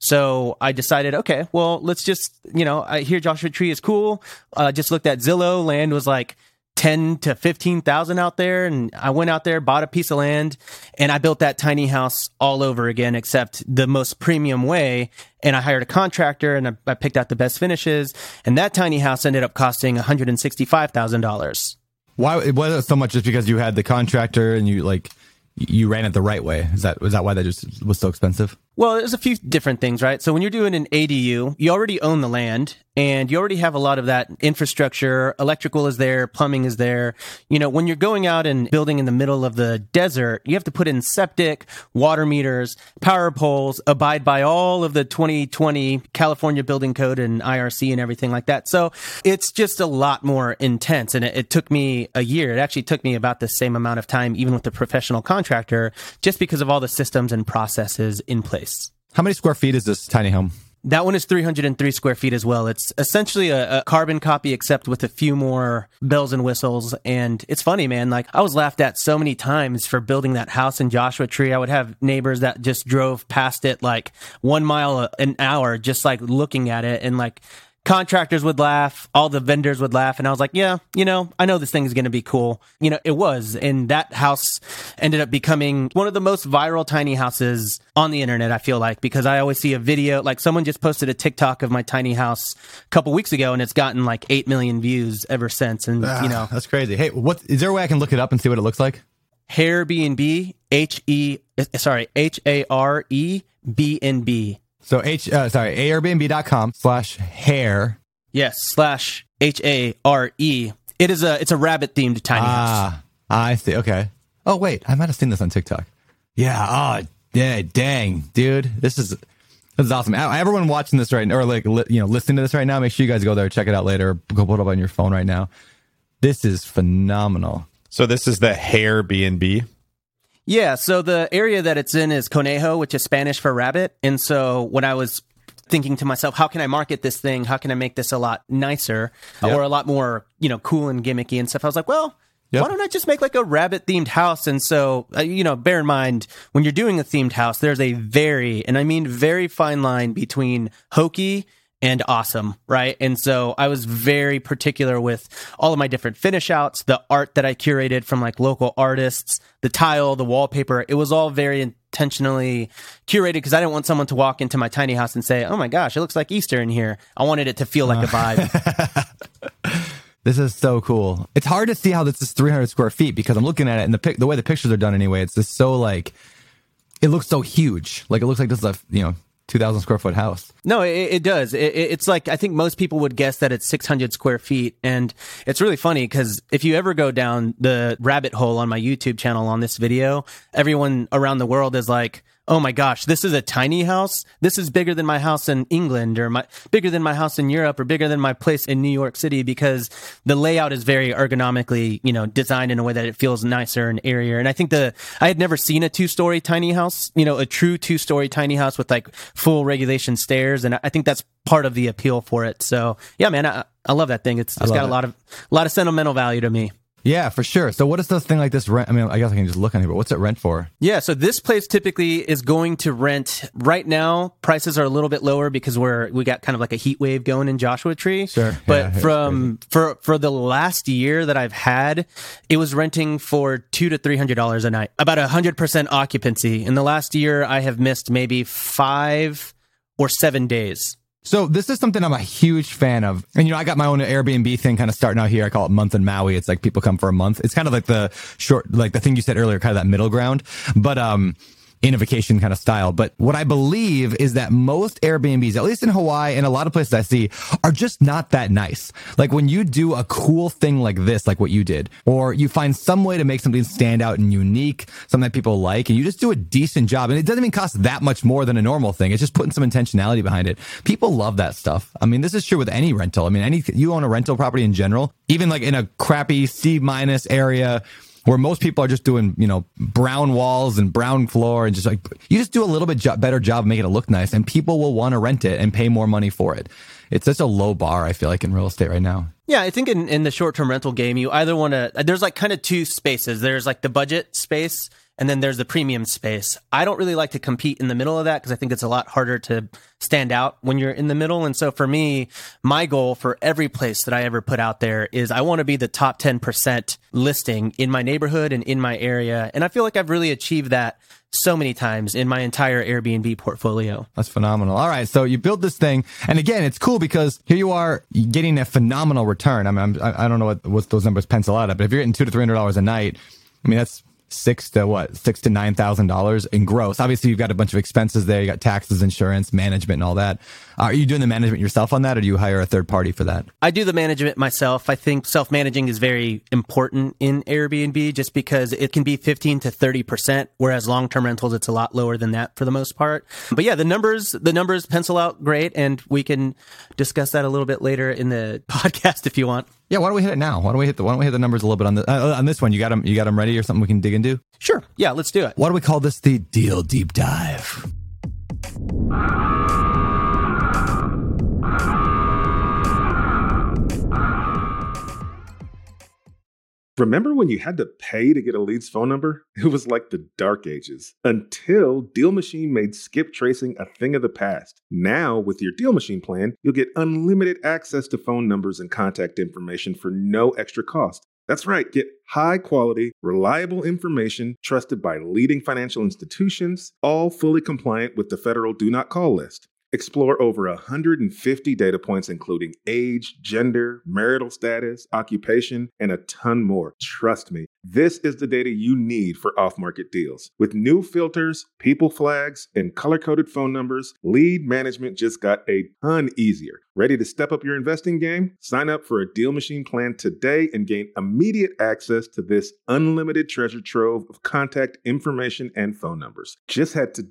So I decided, okay, well, let's just, I hear Joshua Tree is cool. Just looked at Zillow. Land was like 10 to 15,000 out there. And I went out there, bought a piece of land and I built that tiny house all over again, except the most premium way. And I hired a contractor and I picked out the best finishes. And that tiny house ended up costing $165,000. Why? It wasn't so much just because you had the contractor and you ran it the right way. Was that why that just was so expensive? Well, there's a few different things, right? So when you're doing an ADU, you already own the land and you already have a lot of that infrastructure. Electrical is there, plumbing is there. You know, when you're going out and building in the middle of the desert, you have to put in septic, water meters, power poles, abide by all of the 2020 California Building Code and IRC and everything like that. So it's just a lot more intense. And it took me a year. It actually took me about the same amount of time, even with the professional contractor, just because of all the systems and processes in place. How many square feet is this tiny home? That one is 303 square feet as well. It's essentially a carbon copy, except with a few more bells and whistles. And it's funny, man. Like, I was laughed at so many times for building that house in Joshua Tree. I would have neighbors that just drove past it like 1 mile an hour, just like looking at it, and like contractors would laugh, all the vendors would laugh, and I was like, yeah, you know, I know this thing is going to be cool. You know, it was. And that house ended up becoming one of the most viral tiny houses on the internet, I feel like, because I always see a video, like someone just posted a TikTok of my tiny house a couple weeks ago, and it's gotten like 8 million views ever since. And, you know, that's crazy. Hey, is there a way I can look it up and see what it looks like? Airbnb, Airbnb. So airbnb.com/hare. Yes, /HARE. It's a rabbit themed tiny house. I see. Okay. Oh wait, I might have seen this on TikTok. Yeah. Oh, yeah. Dang, dude, this is awesome. Everyone watching this right now, or like listening to this right now, make sure you guys go there, check it out later. Go put it up on your phone right now. This is phenomenal. So this is the Airbnb. Yeah, so the area that it's in is Conejo, which is Spanish for rabbit. And so when I was thinking to myself, how can I market this thing? How can I make this a lot nicer or a lot more, cool and gimmicky and stuff? I was like, well, why don't I just make like a rabbit themed house? And so, bear in mind, when you're doing a themed house, there's a very fine line between hokey and awesome, right? And so I was very particular with all of my different finish outs, the art that I curated from like local artists, the tile, the wallpaper. It was all very intentionally curated because I didn't want someone to walk into my tiny house and say, oh my gosh, it looks like Easter in here. I wanted it to feel like a vibe. This is so cool. It's hard to see how this is 300 square feet because I'm looking at it and the way the pictures are done anyway, it's just so like, it looks so huge. Like it looks like this is a, 2,000 square foot house. No, it does. It's like, I think most people would guess that it's 600 square feet. And it's really funny because if you ever go down the rabbit hole on my YouTube channel on this video, everyone around the world is like, oh my gosh, this is a tiny house. This is bigger than my house in England or bigger than my house in Europe or bigger than my place in New York City because the layout is very ergonomically, designed in a way that it feels nicer and airier. And I think I had never seen a 2-story tiny house, a true 2-story tiny house with like full regulation stairs. And I think that's part of the appeal for it. So yeah, man, I love that thing. It's got a lot of sentimental value to me. Yeah, for sure. So what does this thing like this rent? I mean, I guess I can just look on here, but what's it rent for? Yeah, so this place typically is going to rent. Right now, prices are a little bit lower because we got kind of like a heat wave going in Joshua Tree. Sure. But for the last year that I've had, it was renting for $200 to $300 a night, about 100% occupancy. In the last year, I have missed maybe 5 or 7 days. So this is something I'm a huge fan of. And, I got my own Airbnb thing kind of starting out here. I call it Month in Maui. It's like people come for a month. It's kind of like the thing you said earlier, kind of that middle ground. But, in a vacation kind of style. But what I believe is that most Airbnbs, at least in Hawaii and a lot of places I see, are just not that nice. Like when you do a cool thing like this, like what you did, or you find some way to make something stand out and unique, something that people like, and you just do a decent job. And it doesn't even cost that much more than a normal thing. It's just putting some intentionality behind it. People love that stuff. I mean, this is true with any rental. I mean, you own a rental property in general, even like in a crappy C- area, where most people are just doing, brown walls and brown floor and just like, you just do a little bit better job of making it look nice and people will want to rent it and pay more money for it. It's such a low bar, I feel like, in real estate right now. Yeah, I think in the short-term rental game, you either want to, there's like kind of two spaces. There's like the budget space and then there's the premium space. I don't really like to compete in the middle of that because I think it's a lot harder to stand out when you're in the middle. And so for me, my goal for every place that I ever put out there is I want to be the top 10% listing in my neighborhood and in my area. And I feel like I've really achieved that so many times in my entire Airbnb portfolio. That's phenomenal. All right. So you build this thing. And again, it's cool because here you are getting a phenomenal return. I mean, I don't know what those numbers pencil out at, but if you're getting $200 to $300 a night, I mean, that's $6,000 to $9,000 in gross. Obviously, you've got a bunch of expenses there. You got taxes, insurance, management, and all that. Are you doing the management yourself on that, or do you hire a third party for that? I do the management myself. I think self-managing is very important in Airbnb just because it can be 15 to 30%, whereas long-term rentals, it's a lot lower than that for the most part. But yeah, the numbers pencil out great, and we can discuss that a little bit later in the podcast if you want. Yeah, why don't we hit it now? Why don't we hit the numbers a little bit on this one? You got them ready, or something we can dig into? Sure. Yeah, let's do it. Why do we call this the Deal Deep Dive? Remember when you had to pay to get a lead's phone number? It was like the dark ages, until Deal Machine made skip tracing a thing of the past. Now, with your Deal Machine plan, you'll get unlimited access to phone numbers and contact information for no extra cost. That's right, get high-quality, reliable information trusted by leading financial institutions, all fully compliant with the federal Do Not Call list. Explore over 150 data points, including age, gender, marital status, occupation, and a ton more. Trust me, this is the data you need for off-market deals. With new filters, people flags, and color-coded phone numbers, lead management just got a ton easier. Ready to step up your investing game? Sign up for a Deal Machine plan today and gain immediate access to this unlimited treasure trove of contact information and phone numbers. Just head to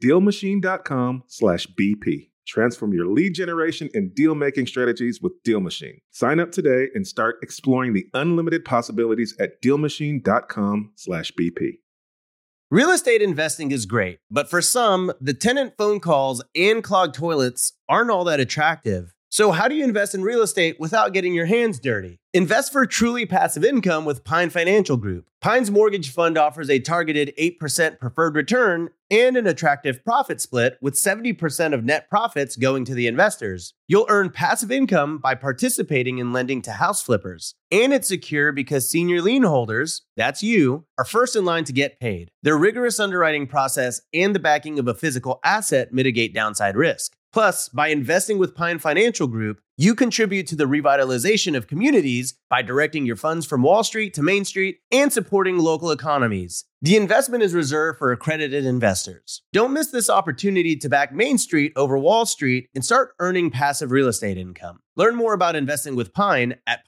DealMachine.com/BP. Transform your lead generation and deal-making strategies with Deal Machine. Sign up today and start exploring the unlimited possibilities at DealMachine.com/BP. Real estate investing is great, but for some, the tenant phone calls and clogged toilets aren't all that attractive. So how do you invest in real estate without getting your hands dirty? Invest for truly passive income with Pine Financial Group. Pine's mortgage fund offers a targeted 8% preferred return and an attractive profit split with 70% of net profits going to the investors. You'll earn passive income by participating in lending to house flippers. And it's secure because senior lien holders, that's you, are first in line to get paid. Their rigorous underwriting process and the backing of a physical asset mitigate downside risk. Plus, by investing with Pine Financial Group, you contribute to the revitalization of communities by directing your funds from Wall Street to Main Street and supporting local economies. The investment is reserved for accredited investors. Don't miss this opportunity to back Main Street over Wall Street and start earning passive real estate income. Learn more about investing with Pine at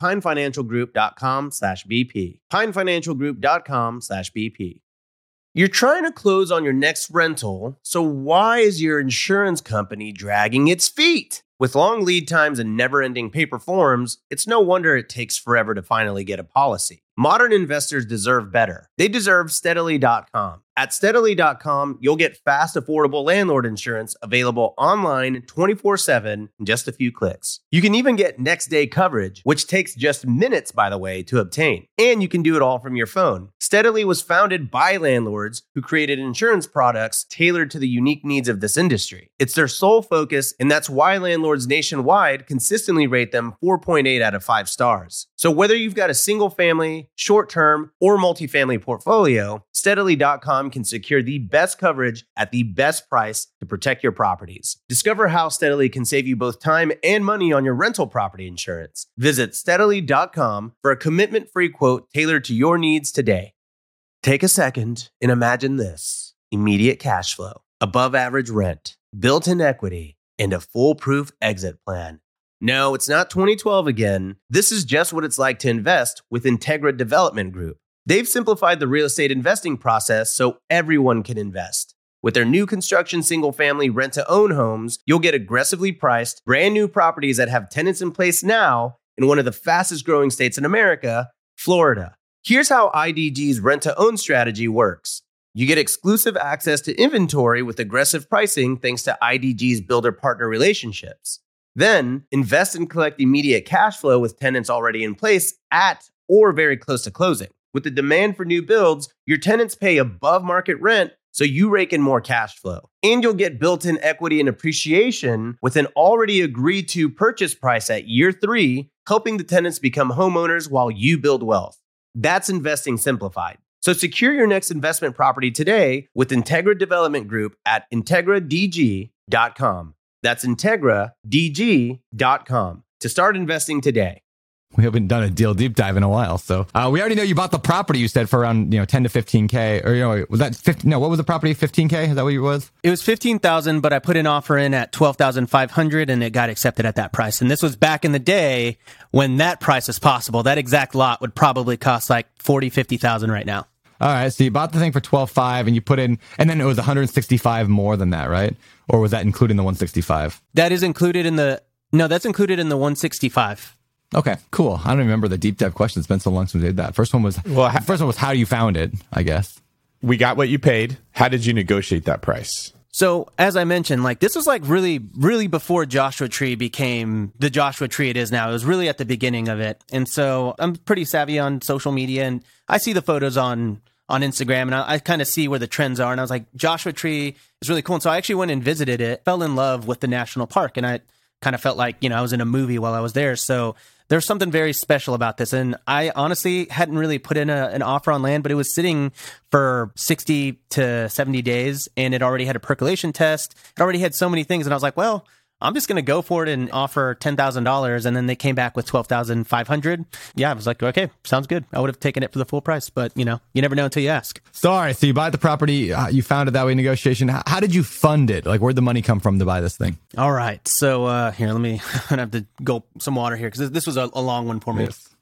pinefinancialgroup.com/BP. pinefinancialgroup.com/BP. You're trying to close on your next rental, so why is your insurance company dragging its feet? With long lead times and never-ending paper forms, it's no wonder it takes forever to finally get a policy. Modern investors deserve better. They deserve Steadily.com. At Steadily.com, you'll get fast, affordable landlord insurance available online 24/7 in just a few clicks. You can even get next-day coverage, which takes just minutes, by the way, to obtain. And you can do it all from your phone. Steadily was founded by landlords who created insurance products tailored to the unique needs of this industry. It's their sole focus, and that's why landlords nationwide consistently rate them 4.8 out of 5 stars. So whether you've got a single-family, short-term, or multifamily portfolio, Steadily.com can secure the best coverage at the best price to protect your properties. Discover how Steadily can save you both time and money on your rental property insurance. Visit Steadily.com for a commitment-free quote tailored to your needs today. Take a second and imagine this: immediate cash flow, above average rent, built-in equity, and a foolproof exit plan. No, it's not 2012 again. This is just what it's like to invest with Integra Development Group. They've simplified the real estate investing process so everyone can invest. With their new construction single-family rent-to-own homes, you'll get aggressively priced, brand new properties that have tenants in place now in one of the fastest-growing states in America, Florida. Here's how IDG's rent-to-own strategy works. You get exclusive access to inventory with aggressive pricing thanks to IDG's builder-partner relationships. Then, invest and collect immediate cash flow with tenants already in place at or very close to closing. With the demand for new builds, your tenants pay above market rent, so you rake in more cash flow. And you'll get built-in equity and appreciation with an already agreed to purchase price at year 3, helping the tenants become homeowners while you build wealth. That's investing simplified. So secure your next investment property today with Integra Development Group at IntegraDG.com. That's IntegraDG.com to start investing today. We haven't done a deal deep dive in a while. So we already know you bought the property, you said, for around 10 to 15K. Or was that 50? No, what was the property? 15K? Is that what it was? It was $15,000, but I put an offer in at $12,500 and it got accepted at that price. And this was back in the day when that price is possible. That exact lot would probably cost like $40,000-$50,000 right now. All right, so you bought the thing for $12,500 and you put in, and then it was $165 more than that, right? Or was that including the $165? That is included in the, no, that's included in the $165. Okay, cool. I don't remember the deep dive question. It's been so long since we did that. First one was how you found it, I guess. We got what you paid. How did you negotiate that price? So as I mentioned, like this was like really, really before Joshua Tree became the Joshua Tree it is now. It was really at the beginning of it. And so I'm pretty savvy on social media and I see the photos on Instagram and I kind of see where the trends are. And I was like, Joshua Tree is really cool. And so I actually went and visited it, fell in love with the national park. And I kind of felt like, I was in a movie while I was there. So there's something very special about this. And I honestly hadn't really put in an offer on land, but it was sitting for 60 to 70 days and it already had a percolation test. It already had so many things. And I was like, well, I'm just going to go for it and offer $10,000. And then they came back with $12,500. Yeah, I was like, okay, sounds good. I would have taken it for the full price, but you never know until you ask. Sorry. So you bought the property, you found it that way in negotiation. How did you fund it? Like, where'd the money come from to buy this thing? All right. So here, I'm going to have to gulp some water here because this was a long one for me.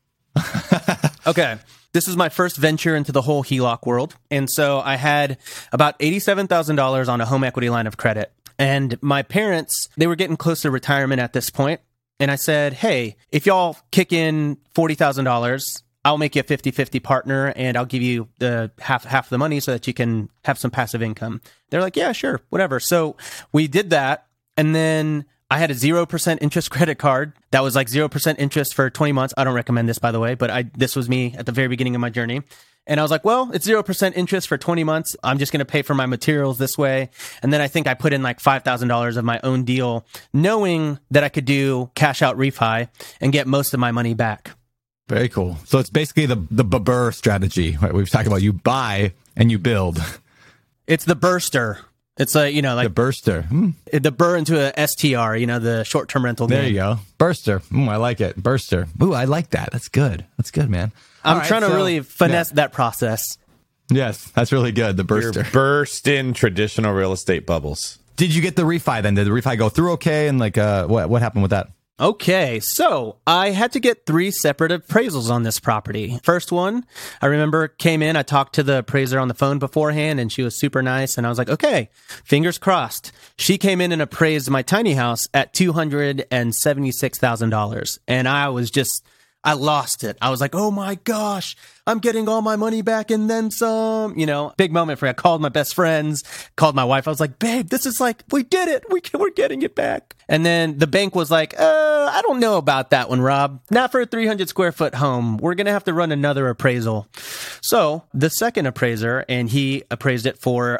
Yes. Okay. This was my first venture into the whole HELOC world. And so I had about $87,000 on a home equity line of credit. And my parents, they were getting close to retirement at this point. And I said, hey, if y'all kick in $40,000, I'll make you a 50-50 partner and I'll give you the half the money so that you can have some passive income. They're like, yeah, sure, whatever. So we did that. And then I had a 0% interest credit card that was like 0% interest for 20 months. I don't recommend this, by the way, but this was me at the very beginning of my journey. And I was like, well, it's 0% interest for 20 months. I'm just going to pay for my materials this way. And then I think I put in like $5,000 of my own deal, knowing that I could do cash out refi and get most of my money back. Very cool. So it's basically the BRRRR strategy, right? We've talked about you buy and you build. It's the burster. It's like the burster. The burr into a STR, the short-term rental game. There you go. Burster. I like it. Burster. Ooh, I like that. That's good. That's good, man. I'm trying to really finesse that process. Yes, that's really good. The burster. You're burst in traditional real estate bubbles. Did you get the refi then? Did the refi go through okay? And like, what happened with that? Okay, so I had to get 3 separate appraisals on this property. First one, I remember came in, I talked to the appraiser on the phone beforehand and she was super nice. And I was like, okay, fingers crossed. She came in and appraised my tiny house at $276,000. And I lost it. I was like, oh my gosh, I'm getting all my money back and then some, big moment for me. I called my best friends, called my wife. I was like, babe, this is like, we did it. We're getting it back. And then the bank was like, I don't know about that one, Rob. Not for a 300 square foot home. We're going to have to run another appraisal. So the second appraiser, and he appraised it for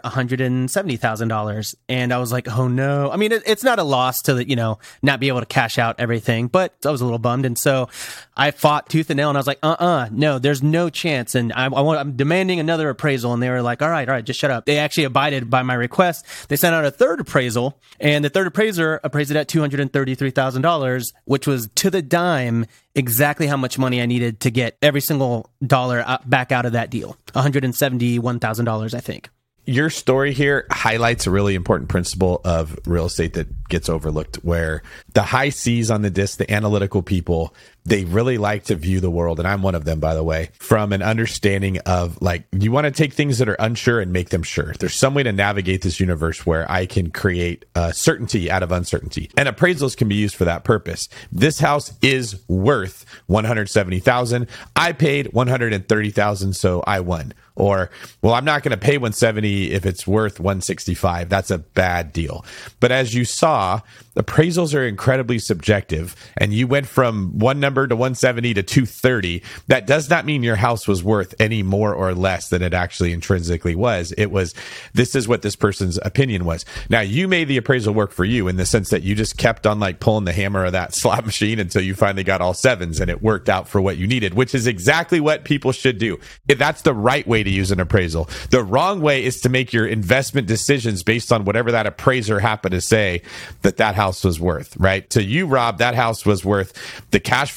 $170,000. And I was like, oh no. I mean, it's not a loss to, not be able to cash out everything, but I was a little bummed. And so I fought tooth and nail and I was like, no, there's no chance. And I'm demanding another appraisal. And they were like, all right, just shut up. They actually abided by my request. They sent out a third appraisal and the third appraiser appraised it at $233,000, which was to the dime exactly how much money I needed to get every single dollar back out of that deal. $171,000, I think. Your story here highlights a really important principle of real estate that gets overlooked, where the high C's on the disc, the analytical people, they really like to view the world, and I'm one of them, by the way, from an understanding of like, you want to take things that are unsure and make them sure. There's some way to navigate this universe where I can create certainty out of uncertainty, and appraisals can be used for that purpose. This house is worth $170,000. I paid $130,000, so I won. Or, well, I'm not going to pay $170 if it's worth $165. That's a bad deal. But as you saw, appraisals are incredibly subjective, and you went from one number to 170 to 230. That does not mean your house was worth any more or less than it actually intrinsically was. It was, this is what this person's opinion was. Now, you made the appraisal work for you in the sense that you just kept on like pulling the hammer of that slot machine until you finally got all sevens and it worked out for what you needed, which is exactly what people should do. If that's the right way to use an appraisal. The wrong way is to make your investment decisions based on whatever that appraiser happened to say that house was worth, right? To you, Rob, that house was worth the cash flow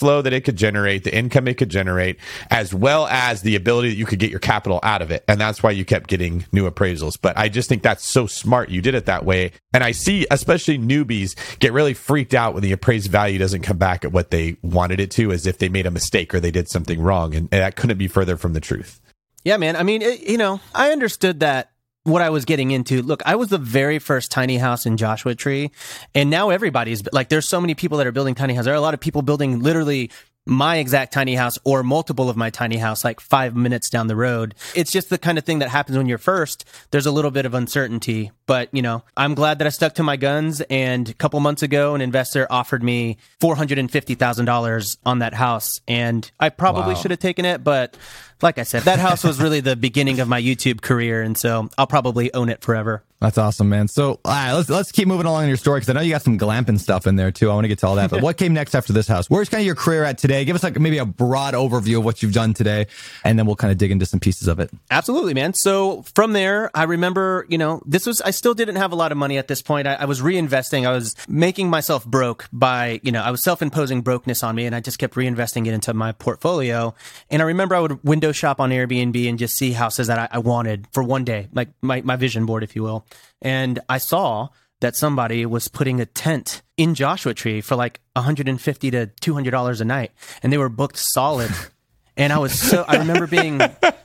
flow that it could generate, the income it could generate, as well as the ability that you could get your capital out of it. And that's why you kept getting new appraisals. But I just think that's so smart. You did it that way. And I see, especially newbies, get really freaked out when the appraised value doesn't come back at what they wanted it to, as if they made a mistake or they did something wrong. And that couldn't be further from the truth. Yeah, man. I mean, I understood that what I was getting into. Look, I was the very first tiny house in Joshua Tree, and now everybody's like, there's so many people that are building tiny houses. There are a lot of people building literally my exact tiny house or multiple of my tiny house, like 5 minutes down the road. It's just the kind of thing that happens when you're first. There's a little bit of uncertainty, but I'm glad that I stuck to my guns. And a couple months ago, an investor offered me $450,000 on that house, and I probably should have taken it, but like I said, that house was really the beginning of my YouTube career, and so I'll probably own it forever. That's awesome, man. So let's keep moving along in your story, because I know you got some glamping stuff in there too. I want to get to all that. But what came next after this house? Where's kind of your career at today? Give us like maybe a broad overview of what you've done today, and then we'll kind of dig into some pieces of it. Absolutely, man. So from there, I remember, I still didn't have a lot of money at this point. I was reinvesting. I was making myself broke by, I was self-imposing brokenness on me, and I just kept reinvesting it into my portfolio. And I remember I would window shop on Airbnb and just see houses that I wanted for one day, like my vision board, if you will. And I saw that somebody was putting a tent in Joshua Tree for like $150 to $200 a night, and they were booked solid. And I remember being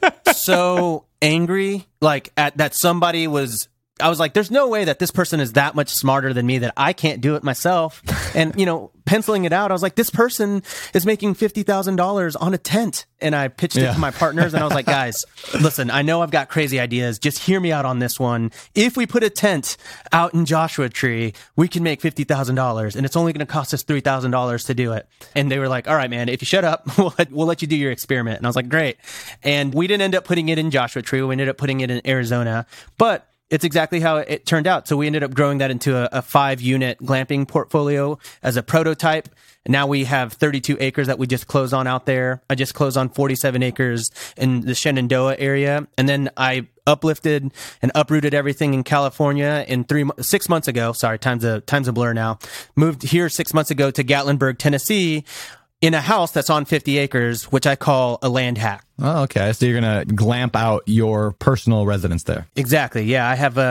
so angry, like at that somebody was. I was like, there's no way that this person is that much smarter than me that I can't do it myself. And, penciling it out, I was like, this person is making $50,000 on a tent. And I pitched it to my partners, and I was like, guys, listen, I know I've got crazy ideas. Just hear me out on this one. If we put a tent out in Joshua Tree, we can make $50,000, and it's only going to cost us $3,000 to do it. And they were like, all right, man, if you shut up, we'll let you do your experiment. And I was like, great. And we didn't end up putting it in Joshua Tree. We ended up putting it in Arizona. But it's exactly how it turned out. So we ended up growing that into a 5-unit glamping portfolio as a prototype. And now we have 32 acres that we just closed on out there. I just closed on 47 acres in the Shenandoah area. And then I uplifted and uprooted everything in California in 6 months ago. Sorry, time's a blur now. Moved here 6 months ago to Gatlinburg, Tennessee, in a house that's on 50 acres, which I call a land hack. Oh, okay. So you're going to glamp out your personal residence there. Exactly. Yeah, I have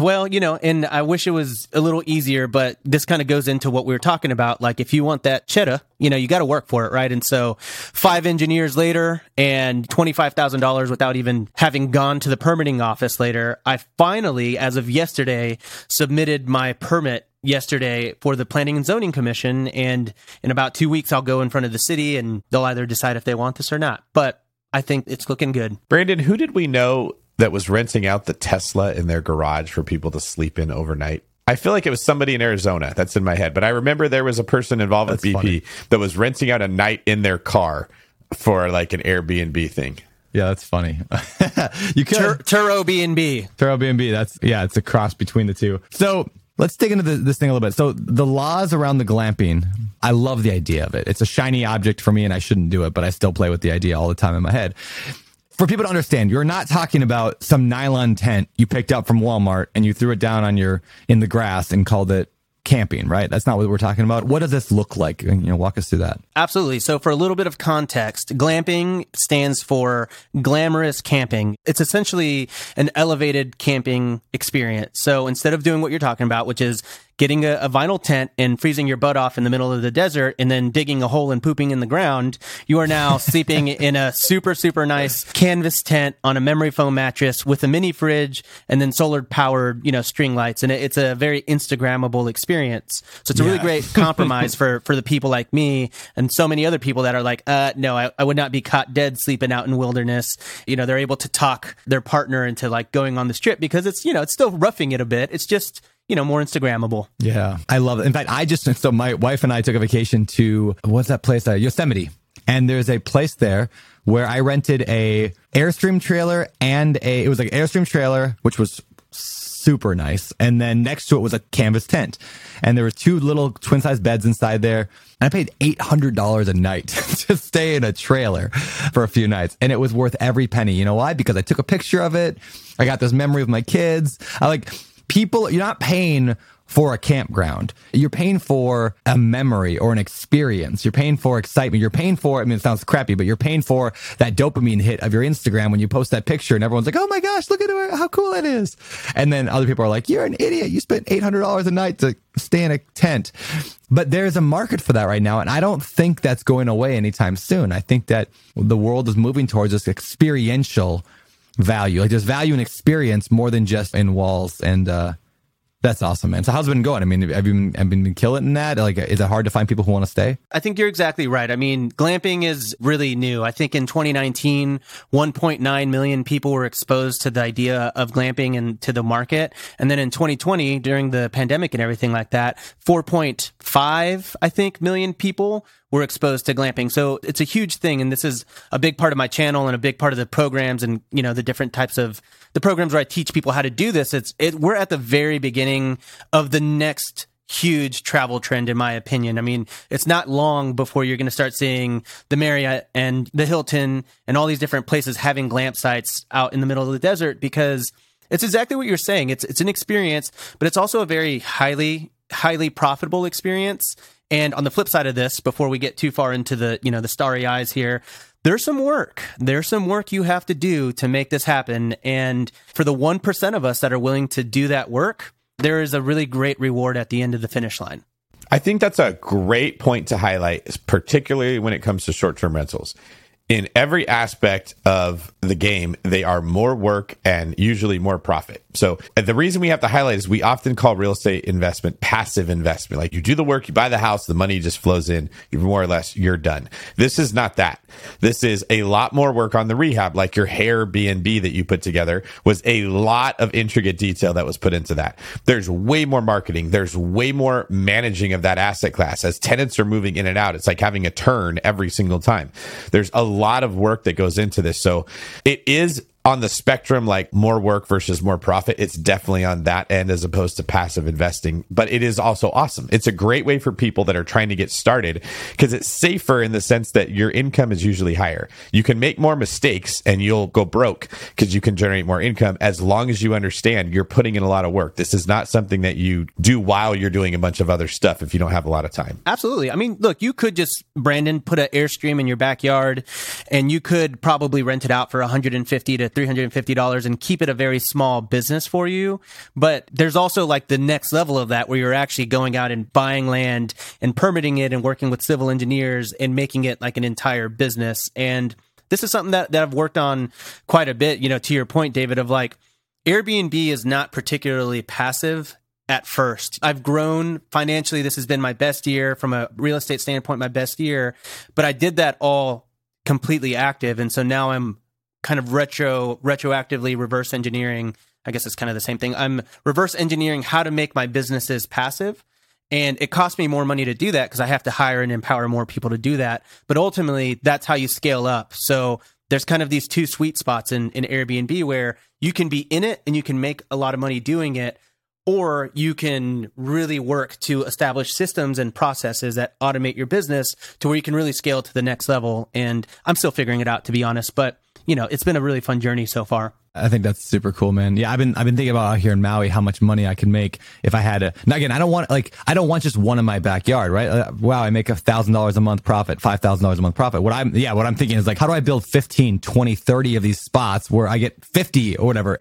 and I wish it was a little easier, but this kind of goes into what we were talking about. Like, if you want that cheddar, you got to work for it, right? And so 5 engineers later and $25,000 without even having gone to the permitting office later, I finally, as of yesterday, submitted my permit yesterday for the Planning and Zoning Commission. And in about 2 weeks, I'll go in front of the city, and they'll either decide if they want this or not. But I think it's looking good. Brandon, who did we know that was renting out the Tesla in their garage for people to sleep in overnight? I feel like it was somebody in Arizona. That's in my head. But I remember there was a person involved with BP that was renting out a night in their car for like an Airbnb thing. Yeah, that's funny. You could Turo B&B. Turo B&B. It's a cross between the two. So let's dig into this thing a little bit. So the laws around the glamping, I love the idea of it. It's a shiny object for me, and I shouldn't do it, but I still play with the idea all the time in my head. For people to understand, you're not talking about some nylon tent you picked up from Walmart and you threw it down in the grass and called it camping, right? That's not what we're talking about. What does this look like? Walk us through that. Absolutely. So for a little bit of context, glamping stands for glamorous camping. It's essentially an elevated camping experience. So instead of doing what you're talking about, which is getting a vinyl tent and freezing your butt off in the middle of the desert and then digging a hole and pooping in the ground, you are now sleeping in a super, super nice canvas tent on a memory foam mattress with a mini fridge and then solar powered, string lights. And it's a very Instagrammable experience. So it's a really great compromise for the people like me and so many other people that are like, no, I would not be caught dead sleeping out in wilderness. They're able to talk their partner into like going on this trip because it's, it's still roughing it a bit. It's just, more Instagrammable. Yeah, I love it. In fact, so my wife and I took a vacation to, what's that place? Yosemite. And there's a place there where I rented a Airstream trailer it was like an Airstream trailer, which was super nice. And then next to it was a canvas tent. And there were 2 little twin-size beds inside there. And I paid $800 a night to stay in a trailer for a few nights. And it was worth every penny. You know why? Because I took a picture of it. I got this memory of my kids. You're not paying for a campground. You're paying for a memory or an experience. You're paying for excitement. You're paying for, I mean, it sounds crappy, but you're paying for that dopamine hit of your Instagram when you post that picture and everyone's like, oh my gosh, look at how cool it is. And then other people are like, you're an idiot. You spent $800 a night to stay in a tent. But there's a market for that right now. And I don't think that's going away anytime soon. I think that the world is moving towards this experiential value. Like there's value in experience more than just in walls. And, that's awesome, man. So how's it been going? I mean, have you been killing in that? Like, is it hard to find people who want to stay? I think you're exactly right. I mean, glamping is really new. I think in 2019, 1.9 million people were exposed to the idea of glamping and to the market. And then in 2020, during the pandemic and everything like that, 4.5, I think, million people were exposed to glamping. So it's a huge thing. And this is a big part of my channel and a big part of the programs and, you know, the different types of the programs where I teach people how to do this. We're at the very beginning of the next huge travel trend, in my opinion. I mean, it's not long before you're going to start seeing the Marriott and the Hilton and all these different places having glamp sites out in the middle of the desert, because it's exactly what you're saying. It's an experience, but it's also a very highly profitable experience. And on the flip side of this, before we get too far into the, you know, the starry eyes here, there's some work. There's some work you have to do to make this happen. And for the 1% of us that are willing to do that work, there is a really great reward at the end of the finish line. I think that's a great point to highlight, particularly when it comes to short-term rentals. In every aspect of the game, they are more work and usually more profit. So the reason we have to highlight is we often call real estate investment passive investment. Like you do the work, you buy the house, the money just flows in, you're more or less, you're done. This is not that. This is a lot more work on the rehab, like your Airbnb that you put together was a lot of intricate detail that was put into that. There's way more marketing. There's way more managing of that asset class. As tenants are moving in and out, it's like having a turn every single time. There's a lot of work that goes into this. So it is on the spectrum, like more work versus more profit. It's definitely on that end as opposed to passive investing, but it is also awesome. It's a great way for people that are trying to get started because it's safer in the sense that your income is usually higher. You can make more mistakes and you'll go broke because you can generate more income as long as you understand you're putting in a lot of work. This is not something that you do while you're doing a bunch of other stuff if you don't have a lot of time. Absolutely. I mean, look, you could just, Brandon, put an Airstream in your backyard and you could probably rent it out for $150 to $350 and keep it a very small business for you. But there's also like the next level of that where you're actually going out and buying land and permitting it and working with civil engineers and making it like an entire business. And this is something that I've worked on quite a bit, you know, to your point, David, of like Airbnb is not particularly passive at first. I've grown financially. This has been my best year from a real estate standpoint, my best year, but I did that all completely active. And so now I'm kind of retroactively reverse engineering. I guess it's kind of the same thing. I'm reverse engineering how to make my businesses passive. And it costs me more money to do that because I have to hire and empower more people to do that. But ultimately, that's how you scale up. So there's kind of these two sweet spots in Airbnb where you can be in it and you can make a lot of money doing it, or you can really work to establish systems and processes that automate your business to where you can really scale to the next level. And I'm still figuring it out, to be honest, but you know, it's been a really fun journey so far. I think that's super cool, man. Yeah, I've been thinking about out here in Maui how much money I could make if I had a. Now again, I don't want just one in my backyard, right? Wow, I make $1,000 a month profit, $5,000 a month profit. What I'm thinking is like, how do I build 15, 20, 30 of these spots where I get 50 or whatever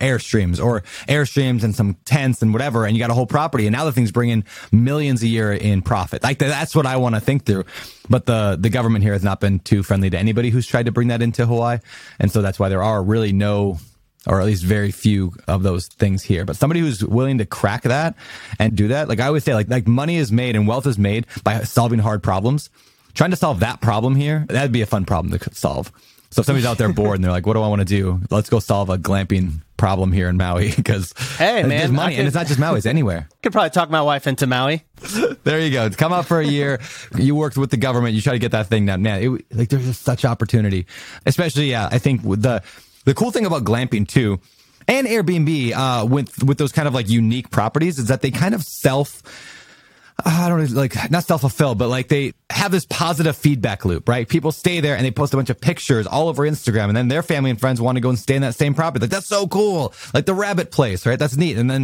Airstreams and some tents and whatever, and you got a whole property, and now the thing's bringing millions a year in profit. Like that's what I want to think through. But the government here has not been too friendly to anybody who's tried to bring that into Hawaii, and so that's why there are really no, or at least very few of those things here. But somebody who's willing to crack that and do that, like I always say, like money is made and wealth is made by solving hard problems. Trying to solve that problem here, that'd be a fun problem to solve. So if somebody's out there bored and they're like, what do I want to do? Let's go solve a glamping problem here in Maui because hey, man, there's money. And it's not just Maui, it's anywhere. Could probably talk my wife into Maui. There you go. Come out for a year. You worked with the government. You try to get that thing done. Man, like there's just such opportunity, especially, I think with the cool thing about glamping too, and Airbnb, with those kind of like unique properties, is that they kind of not self-fulfill, but like they have this positive feedback loop, right? People stay there and they post a bunch of pictures all over Instagram, and then their family and friends want to go and stay in that same property. Like, that's so cool. Like the rabbit place, right? That's neat. And then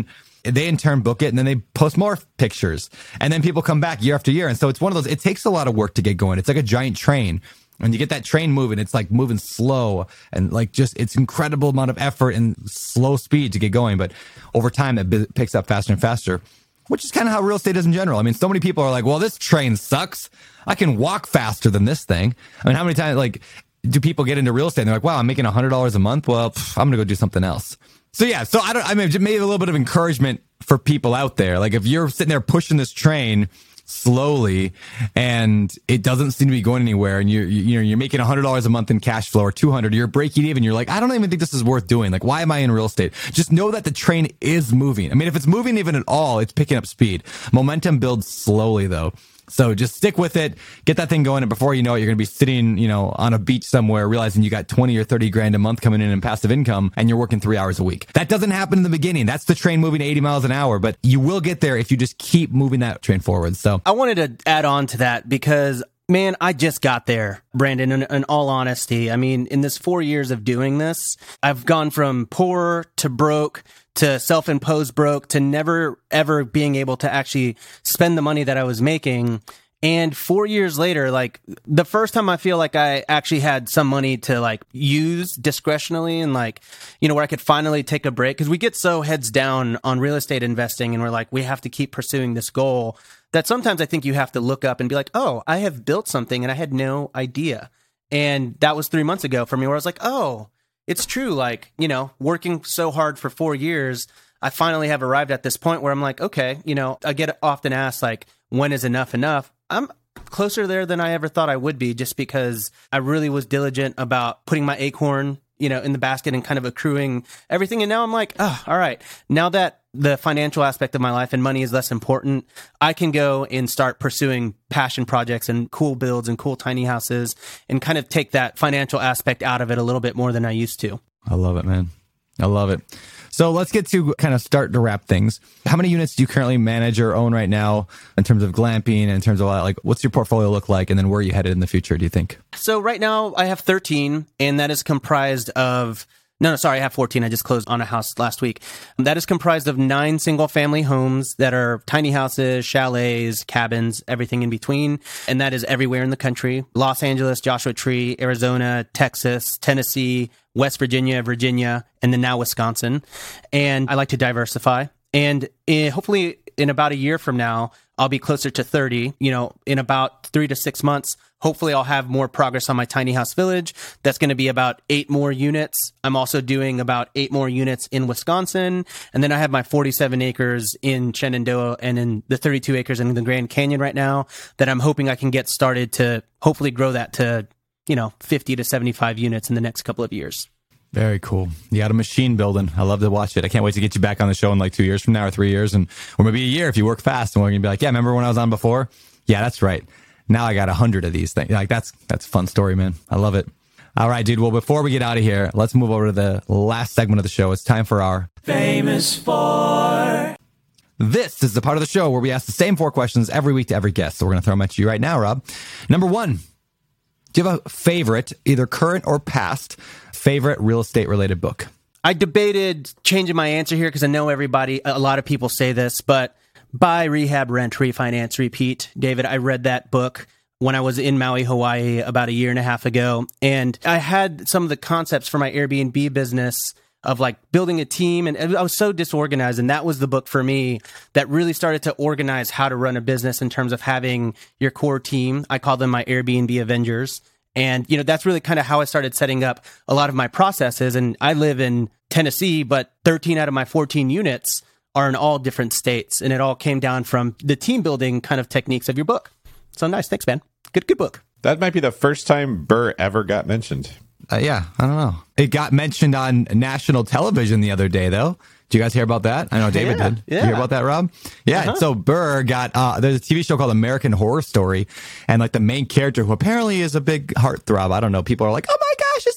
they in turn book it, and then they post more pictures. And then people come back year after year. And so it's one of those, it takes a lot of work to get going. It's like a giant train. When you get that train moving, it's like moving slow and like just it's incredible amount of effort and slow speed to get going. But over time, it picks up faster and faster, which is kind of how real estate is in general. I mean, so many people are like, well, this train sucks. I can walk faster than this thing. I mean, how many times like do people get into real estate and they're like, wow, I'm making $100 a month. Well, I'm going to go do something else. So yeah, so I mean, maybe a little bit of encouragement for people out there. Like if you're sitting there pushing this train slowly and it doesn't seem to be going anywhere, and you're making $100 a month in cash flow or $200, you're breaking even, you're like, I don't even think this is worth doing. Like, why am I in real estate? Just know that the train is moving. I mean, if it's moving even at all, it's picking up speed. Momentum builds slowly though. So just stick with it, get that thing going, and before you know it, you're going to be sitting, on a beach somewhere, realizing you got 20 or 30 grand a month coming in passive income, and you're working 3 hours a week. That doesn't happen in the beginning. That's the train moving 80 miles an hour, but you will get there if you just keep moving that train forward. So I wanted to add on to that because, man, I just got there, Brandon, in all honesty. I mean, in this 4 years of doing this, I've gone from poor to broke to self-imposed broke to never, ever being able to actually spend the money that I was making. And 4 years later, like the first time I feel like I actually had some money to like use discretionally and like, where I could finally take a break. Cause we get so heads down on real estate investing and we're like, we have to keep pursuing this goal that sometimes I think you have to look up and be like, oh, I have built something and I had no idea. And that was 3 months ago for me where I was like, oh, it's true. Like, working so hard for 4 years, I finally have arrived at this point where I'm like, okay, I get often asked like, when is enough enough? I'm closer there than I ever thought I would be, just because I really was diligent about putting my acorn, in the basket and kind of accruing everything. And now I'm like, oh, all right. Now that the financial aspect of my life and money is less important, I can go and start pursuing passion projects and cool builds and cool tiny houses and kind of take that financial aspect out of it a little bit more than I used to. I love it, man. I love it. So let's get to kind of start to wrap things. How many units do you currently manage or own right now in terms of glamping and in terms of like, what's your portfolio look like? And then where are you headed in the future, do you think? So right now I have 13, and that is comprised of I have 14. I just closed on a house last week. That is comprised of 9 single family homes that are tiny houses, chalets, cabins, everything in between. And that is everywhere in the country. Los Angeles, Joshua Tree, Arizona, Texas, Tennessee, West Virginia, and then now Wisconsin. And I like to diversify. And hopefully in about a year from now, I'll be closer to 30, in about 3 to 6 months. Hopefully I'll have more progress on my tiny house village. That's going to be about 8 more units. I'm also doing about 8 more units in Wisconsin. And then I have my 47 acres in Shenandoah and in the 32 acres in the Grand Canyon right now that I'm hoping I can get started to hopefully grow that to, 50 to 75 units in the next couple of years. Very cool. You got a machine building. I love to watch it. I can't wait to get you back on the show in like 2 years from now or 3 years, or maybe a year if you work fast. And we're going to be like, yeah, remember when I was on before? Yeah, that's right. Now I got 100 of these things. Like that's a fun story, man. I love it. All right, dude. Well, before we get out of here, let's move over to the last segment of the show. It's time for our Famous Four. This is the part of the show where we ask the same 4 questions every week to every guest. So we're going to throw them at you right now, Rob. Number 1, do you have a favorite, either current or past, favorite real estate related book? I debated changing my answer here because I know a lot of people say this, but Buy, Rehab, Rent, Refinance, Repeat. David, I read that book when I was in Maui, Hawaii about a year and a half ago. And I had some of the concepts for my Airbnb business of like building a team. And I was so disorganized. And that was the book for me that really started to organize how to run a business in terms of having your core team. I call them my Airbnb Avengers. And, that's really kind of how I started setting up a lot of my processes. And I live in Tennessee, but 13 out of my 14 units are in all different states. And it all came down from the team building kind of techniques of your book. So nice. Thanks, man. Good book. That might be the first time Burr ever got mentioned. Yeah, I don't know. It got mentioned on national television the other day, though. Did you guys hear about that? I know David did. Yeah. Did you hear about that, Rob? Yeah. So Burr got, there's a TV show called American Horror Story. And like the main character, who apparently is a big heartthrob, I don't know, people are like, oh my gosh, it's that guy.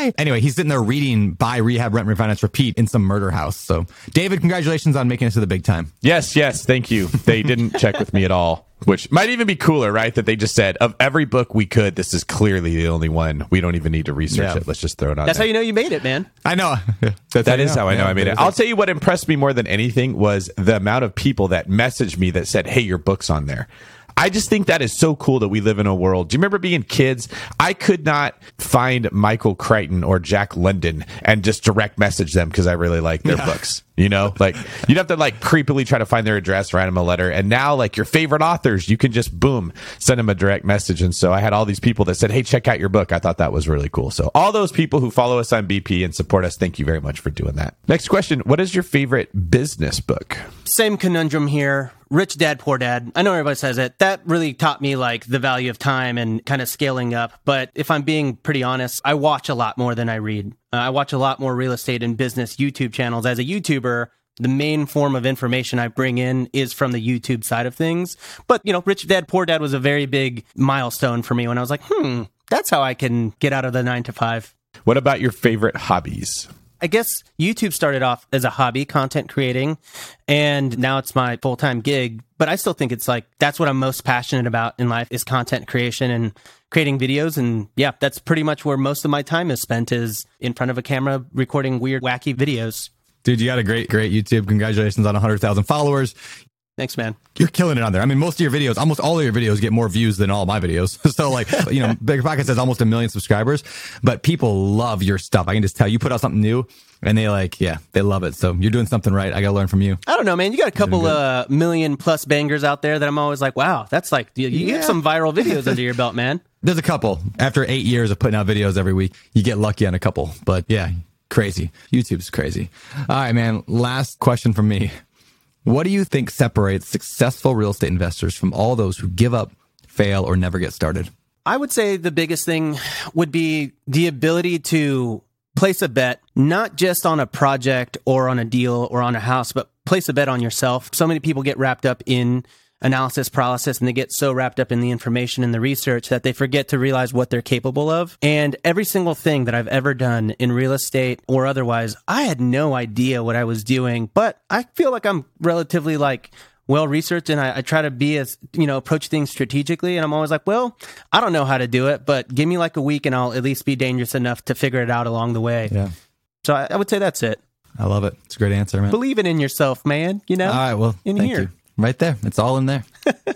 why? Anyway, he's sitting there reading Buy, Rehab, Rent, Refinance, Repeat in some murder house. So, David, congratulations on making it to the big time. Yes, thank you. They didn't check with me at all, which might even be cooler, right? That they just said, of every book we could, this is clearly the only one. We don't even need to research it. Let's just throw it on. That's there. how you know you made it, man. I know. That is how I know I made it. I'll tell you what impressed me more than anything was the amount of people that messaged me that said, hey, your book's on there. I just think that is so cool that we live in a world. Do you remember being kids? I could not find Michael Crichton or Jack London and just direct message them because I really like their books. You know, like you'd have to like creepily try to find their address, write them a letter. And now like your favorite authors, you can just boom, send them a direct message. And so I had all these people that said, hey, check out your book. I thought that was really cool. So all those people who follow us on BP and support us, thank you very much for doing that. Next question. What is your favorite business book? Same conundrum here. Rich Dad, Poor Dad. I know everybody says it. That really taught me like the value of time and kind of scaling up. But if I'm being pretty honest, I watch a lot more than I read. I watch a lot more real estate and business YouTube channels. As a YouTuber, the main form of information I bring in is from the YouTube side of things. But, you know, Rich Dad, Poor Dad was a very big milestone for me when I was like, that's how I can get out of the 9 to 5. What about your favorite hobbies? I guess YouTube started off as a hobby, content creating, and now it's my full-time gig. But I still think it's like, that's what I'm most passionate about in life is content creation and creating videos. And yeah, that's pretty much where most of my time is spent is in front of a camera, recording weird, wacky videos. Dude, you got a great YouTube. Congratulations on 100,000 followers. Thanks, man. You're killing it on there. I mean, most of your videos, almost all of your videos get more views than all my videos. So like, you know, Bigger Pockets has almost 1 million subscribers, but people love your stuff. I can just tell you put out something new and they they love it. So you're doing something right. I got to learn from you. I don't know, man. You got a couple million plus bangers out there that I'm always like, wow, that's like, you get some viral videos under your belt, man. There's a couple. After 8 years of putting out videos every week, you get lucky on a couple, but yeah, crazy. YouTube's crazy. All right, man. Last question from me. What do you think separates successful real estate investors from all those who give up, fail, or never get started? I would say the biggest thing would be the ability to place a bet, not just on a project or on a deal or on a house, but place a bet on yourself. So many people get wrapped up in analysis paralysis and they get so wrapped up in the information and the research that they forget to realize what they're capable of. And every single thing that I've ever done in real estate or otherwise, I had no idea what I was doing, but I feel like I'm relatively like well researched and I try to be as, you know, approach things strategically. And I'm always like, well, I don't know how to do it, but give me like a week and I'll at least be dangerous enough to figure it out along the way. Yeah. So I would say that's it. I love it. It's a great answer, man. Believe it in yourself, man. You know? All right. Well, thank you. Right there. It's all in there.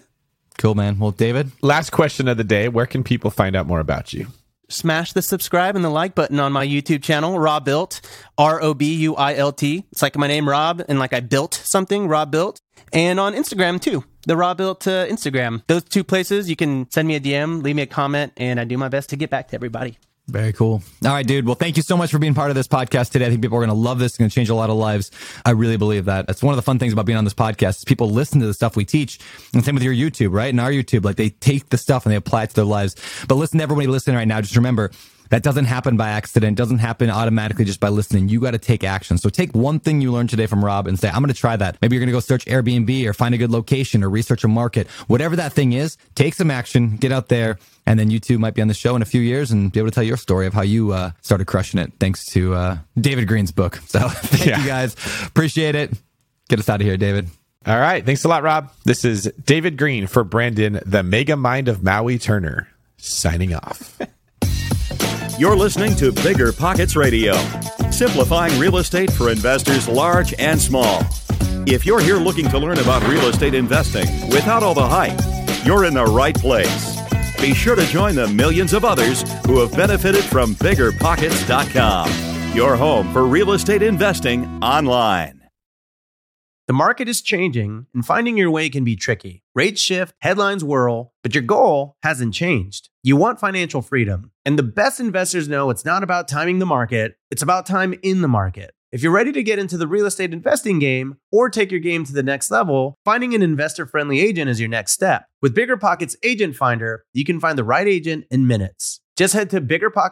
Cool, man. Well, David? Last question of the day. Where can people find out more about you? Smash the subscribe and the like button on my YouTube channel, Rob Built, ROBUILT. It's like my name, Rob, and like I built something, Rob Built. And on Instagram, too, the Rob Built Instagram. Those two places, you can send me a DM, leave me a comment, and I do my best to get back to everybody. Very cool. All right, dude. Well, thank you so much for being part of this podcast today. I think people are going to love this. It's going to change a lot of lives. I really believe that. That's one of the fun things about being on this podcast is people listen to the stuff we teach. And same with your YouTube, right? And our YouTube, like they take the stuff and they apply it to their lives. But listen to everybody listening right now. Just remember, that doesn't happen by accident. It doesn't happen automatically just by listening. You got to take action. So take one thing you learned today from Rob and say, I'm going to try that. Maybe you're going to go search Airbnb or find a good location or research a market. Whatever that thing is, take some action, get out there, and then you too might be on the show in a few years and be able to tell your story of how you started crushing it thanks to David Green's book. So thank you guys. Appreciate it. Get us out of here, David. All right. Thanks a lot, Rob. This is David Green for Brandon, the mega mind of Maui Turner, signing off. You're listening to Bigger Pockets Radio, simplifying real estate for investors large and small. If you're here looking to learn about real estate investing without all the hype, you're in the right place. Be sure to join the millions of others who have benefited from BiggerPockets.com, your home for real estate investing online. The market is changing, and finding your way can be tricky. Rates shift, headlines whirl, but your goal hasn't changed. You want financial freedom, and the best investors know it's not about timing the market, it's about time in the market. If you're ready to get into the real estate investing game or take your game to the next level, finding an investor-friendly agent is your next step. With BiggerPockets Agent Finder, you can find the right agent in minutes. Just head to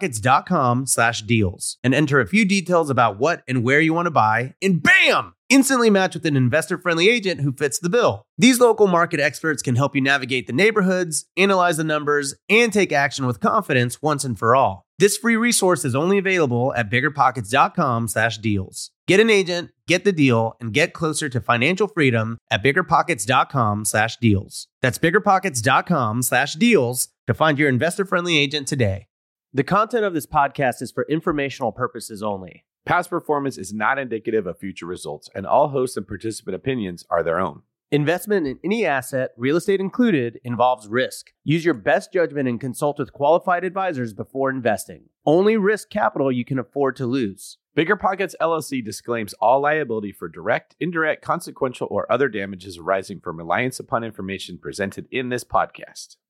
biggerpockets.com/deals and enter a few details about what and where you want to buy, and bam! Instantly match with an investor-friendly agent who fits the bill. These local market experts can help you navigate the neighborhoods, analyze the numbers, and take action with confidence once and for all. This free resource is only available at biggerpockets.com/deals. Get an agent, get the deal, and get closer to financial freedom at biggerpockets.com/deals. That's biggerpockets.com/deals to find your investor-friendly agent today. The content of this podcast is for informational purposes only. Past performance is not indicative of future results, and all host and participant opinions are their own. Investment in any asset, real estate included, involves risk. Use your best judgment and consult with qualified advisors before investing. Only risk capital you can afford to lose. Bigger Pockets LLC disclaims all liability for direct, indirect, consequential, or other damages arising from reliance upon information presented in this podcast.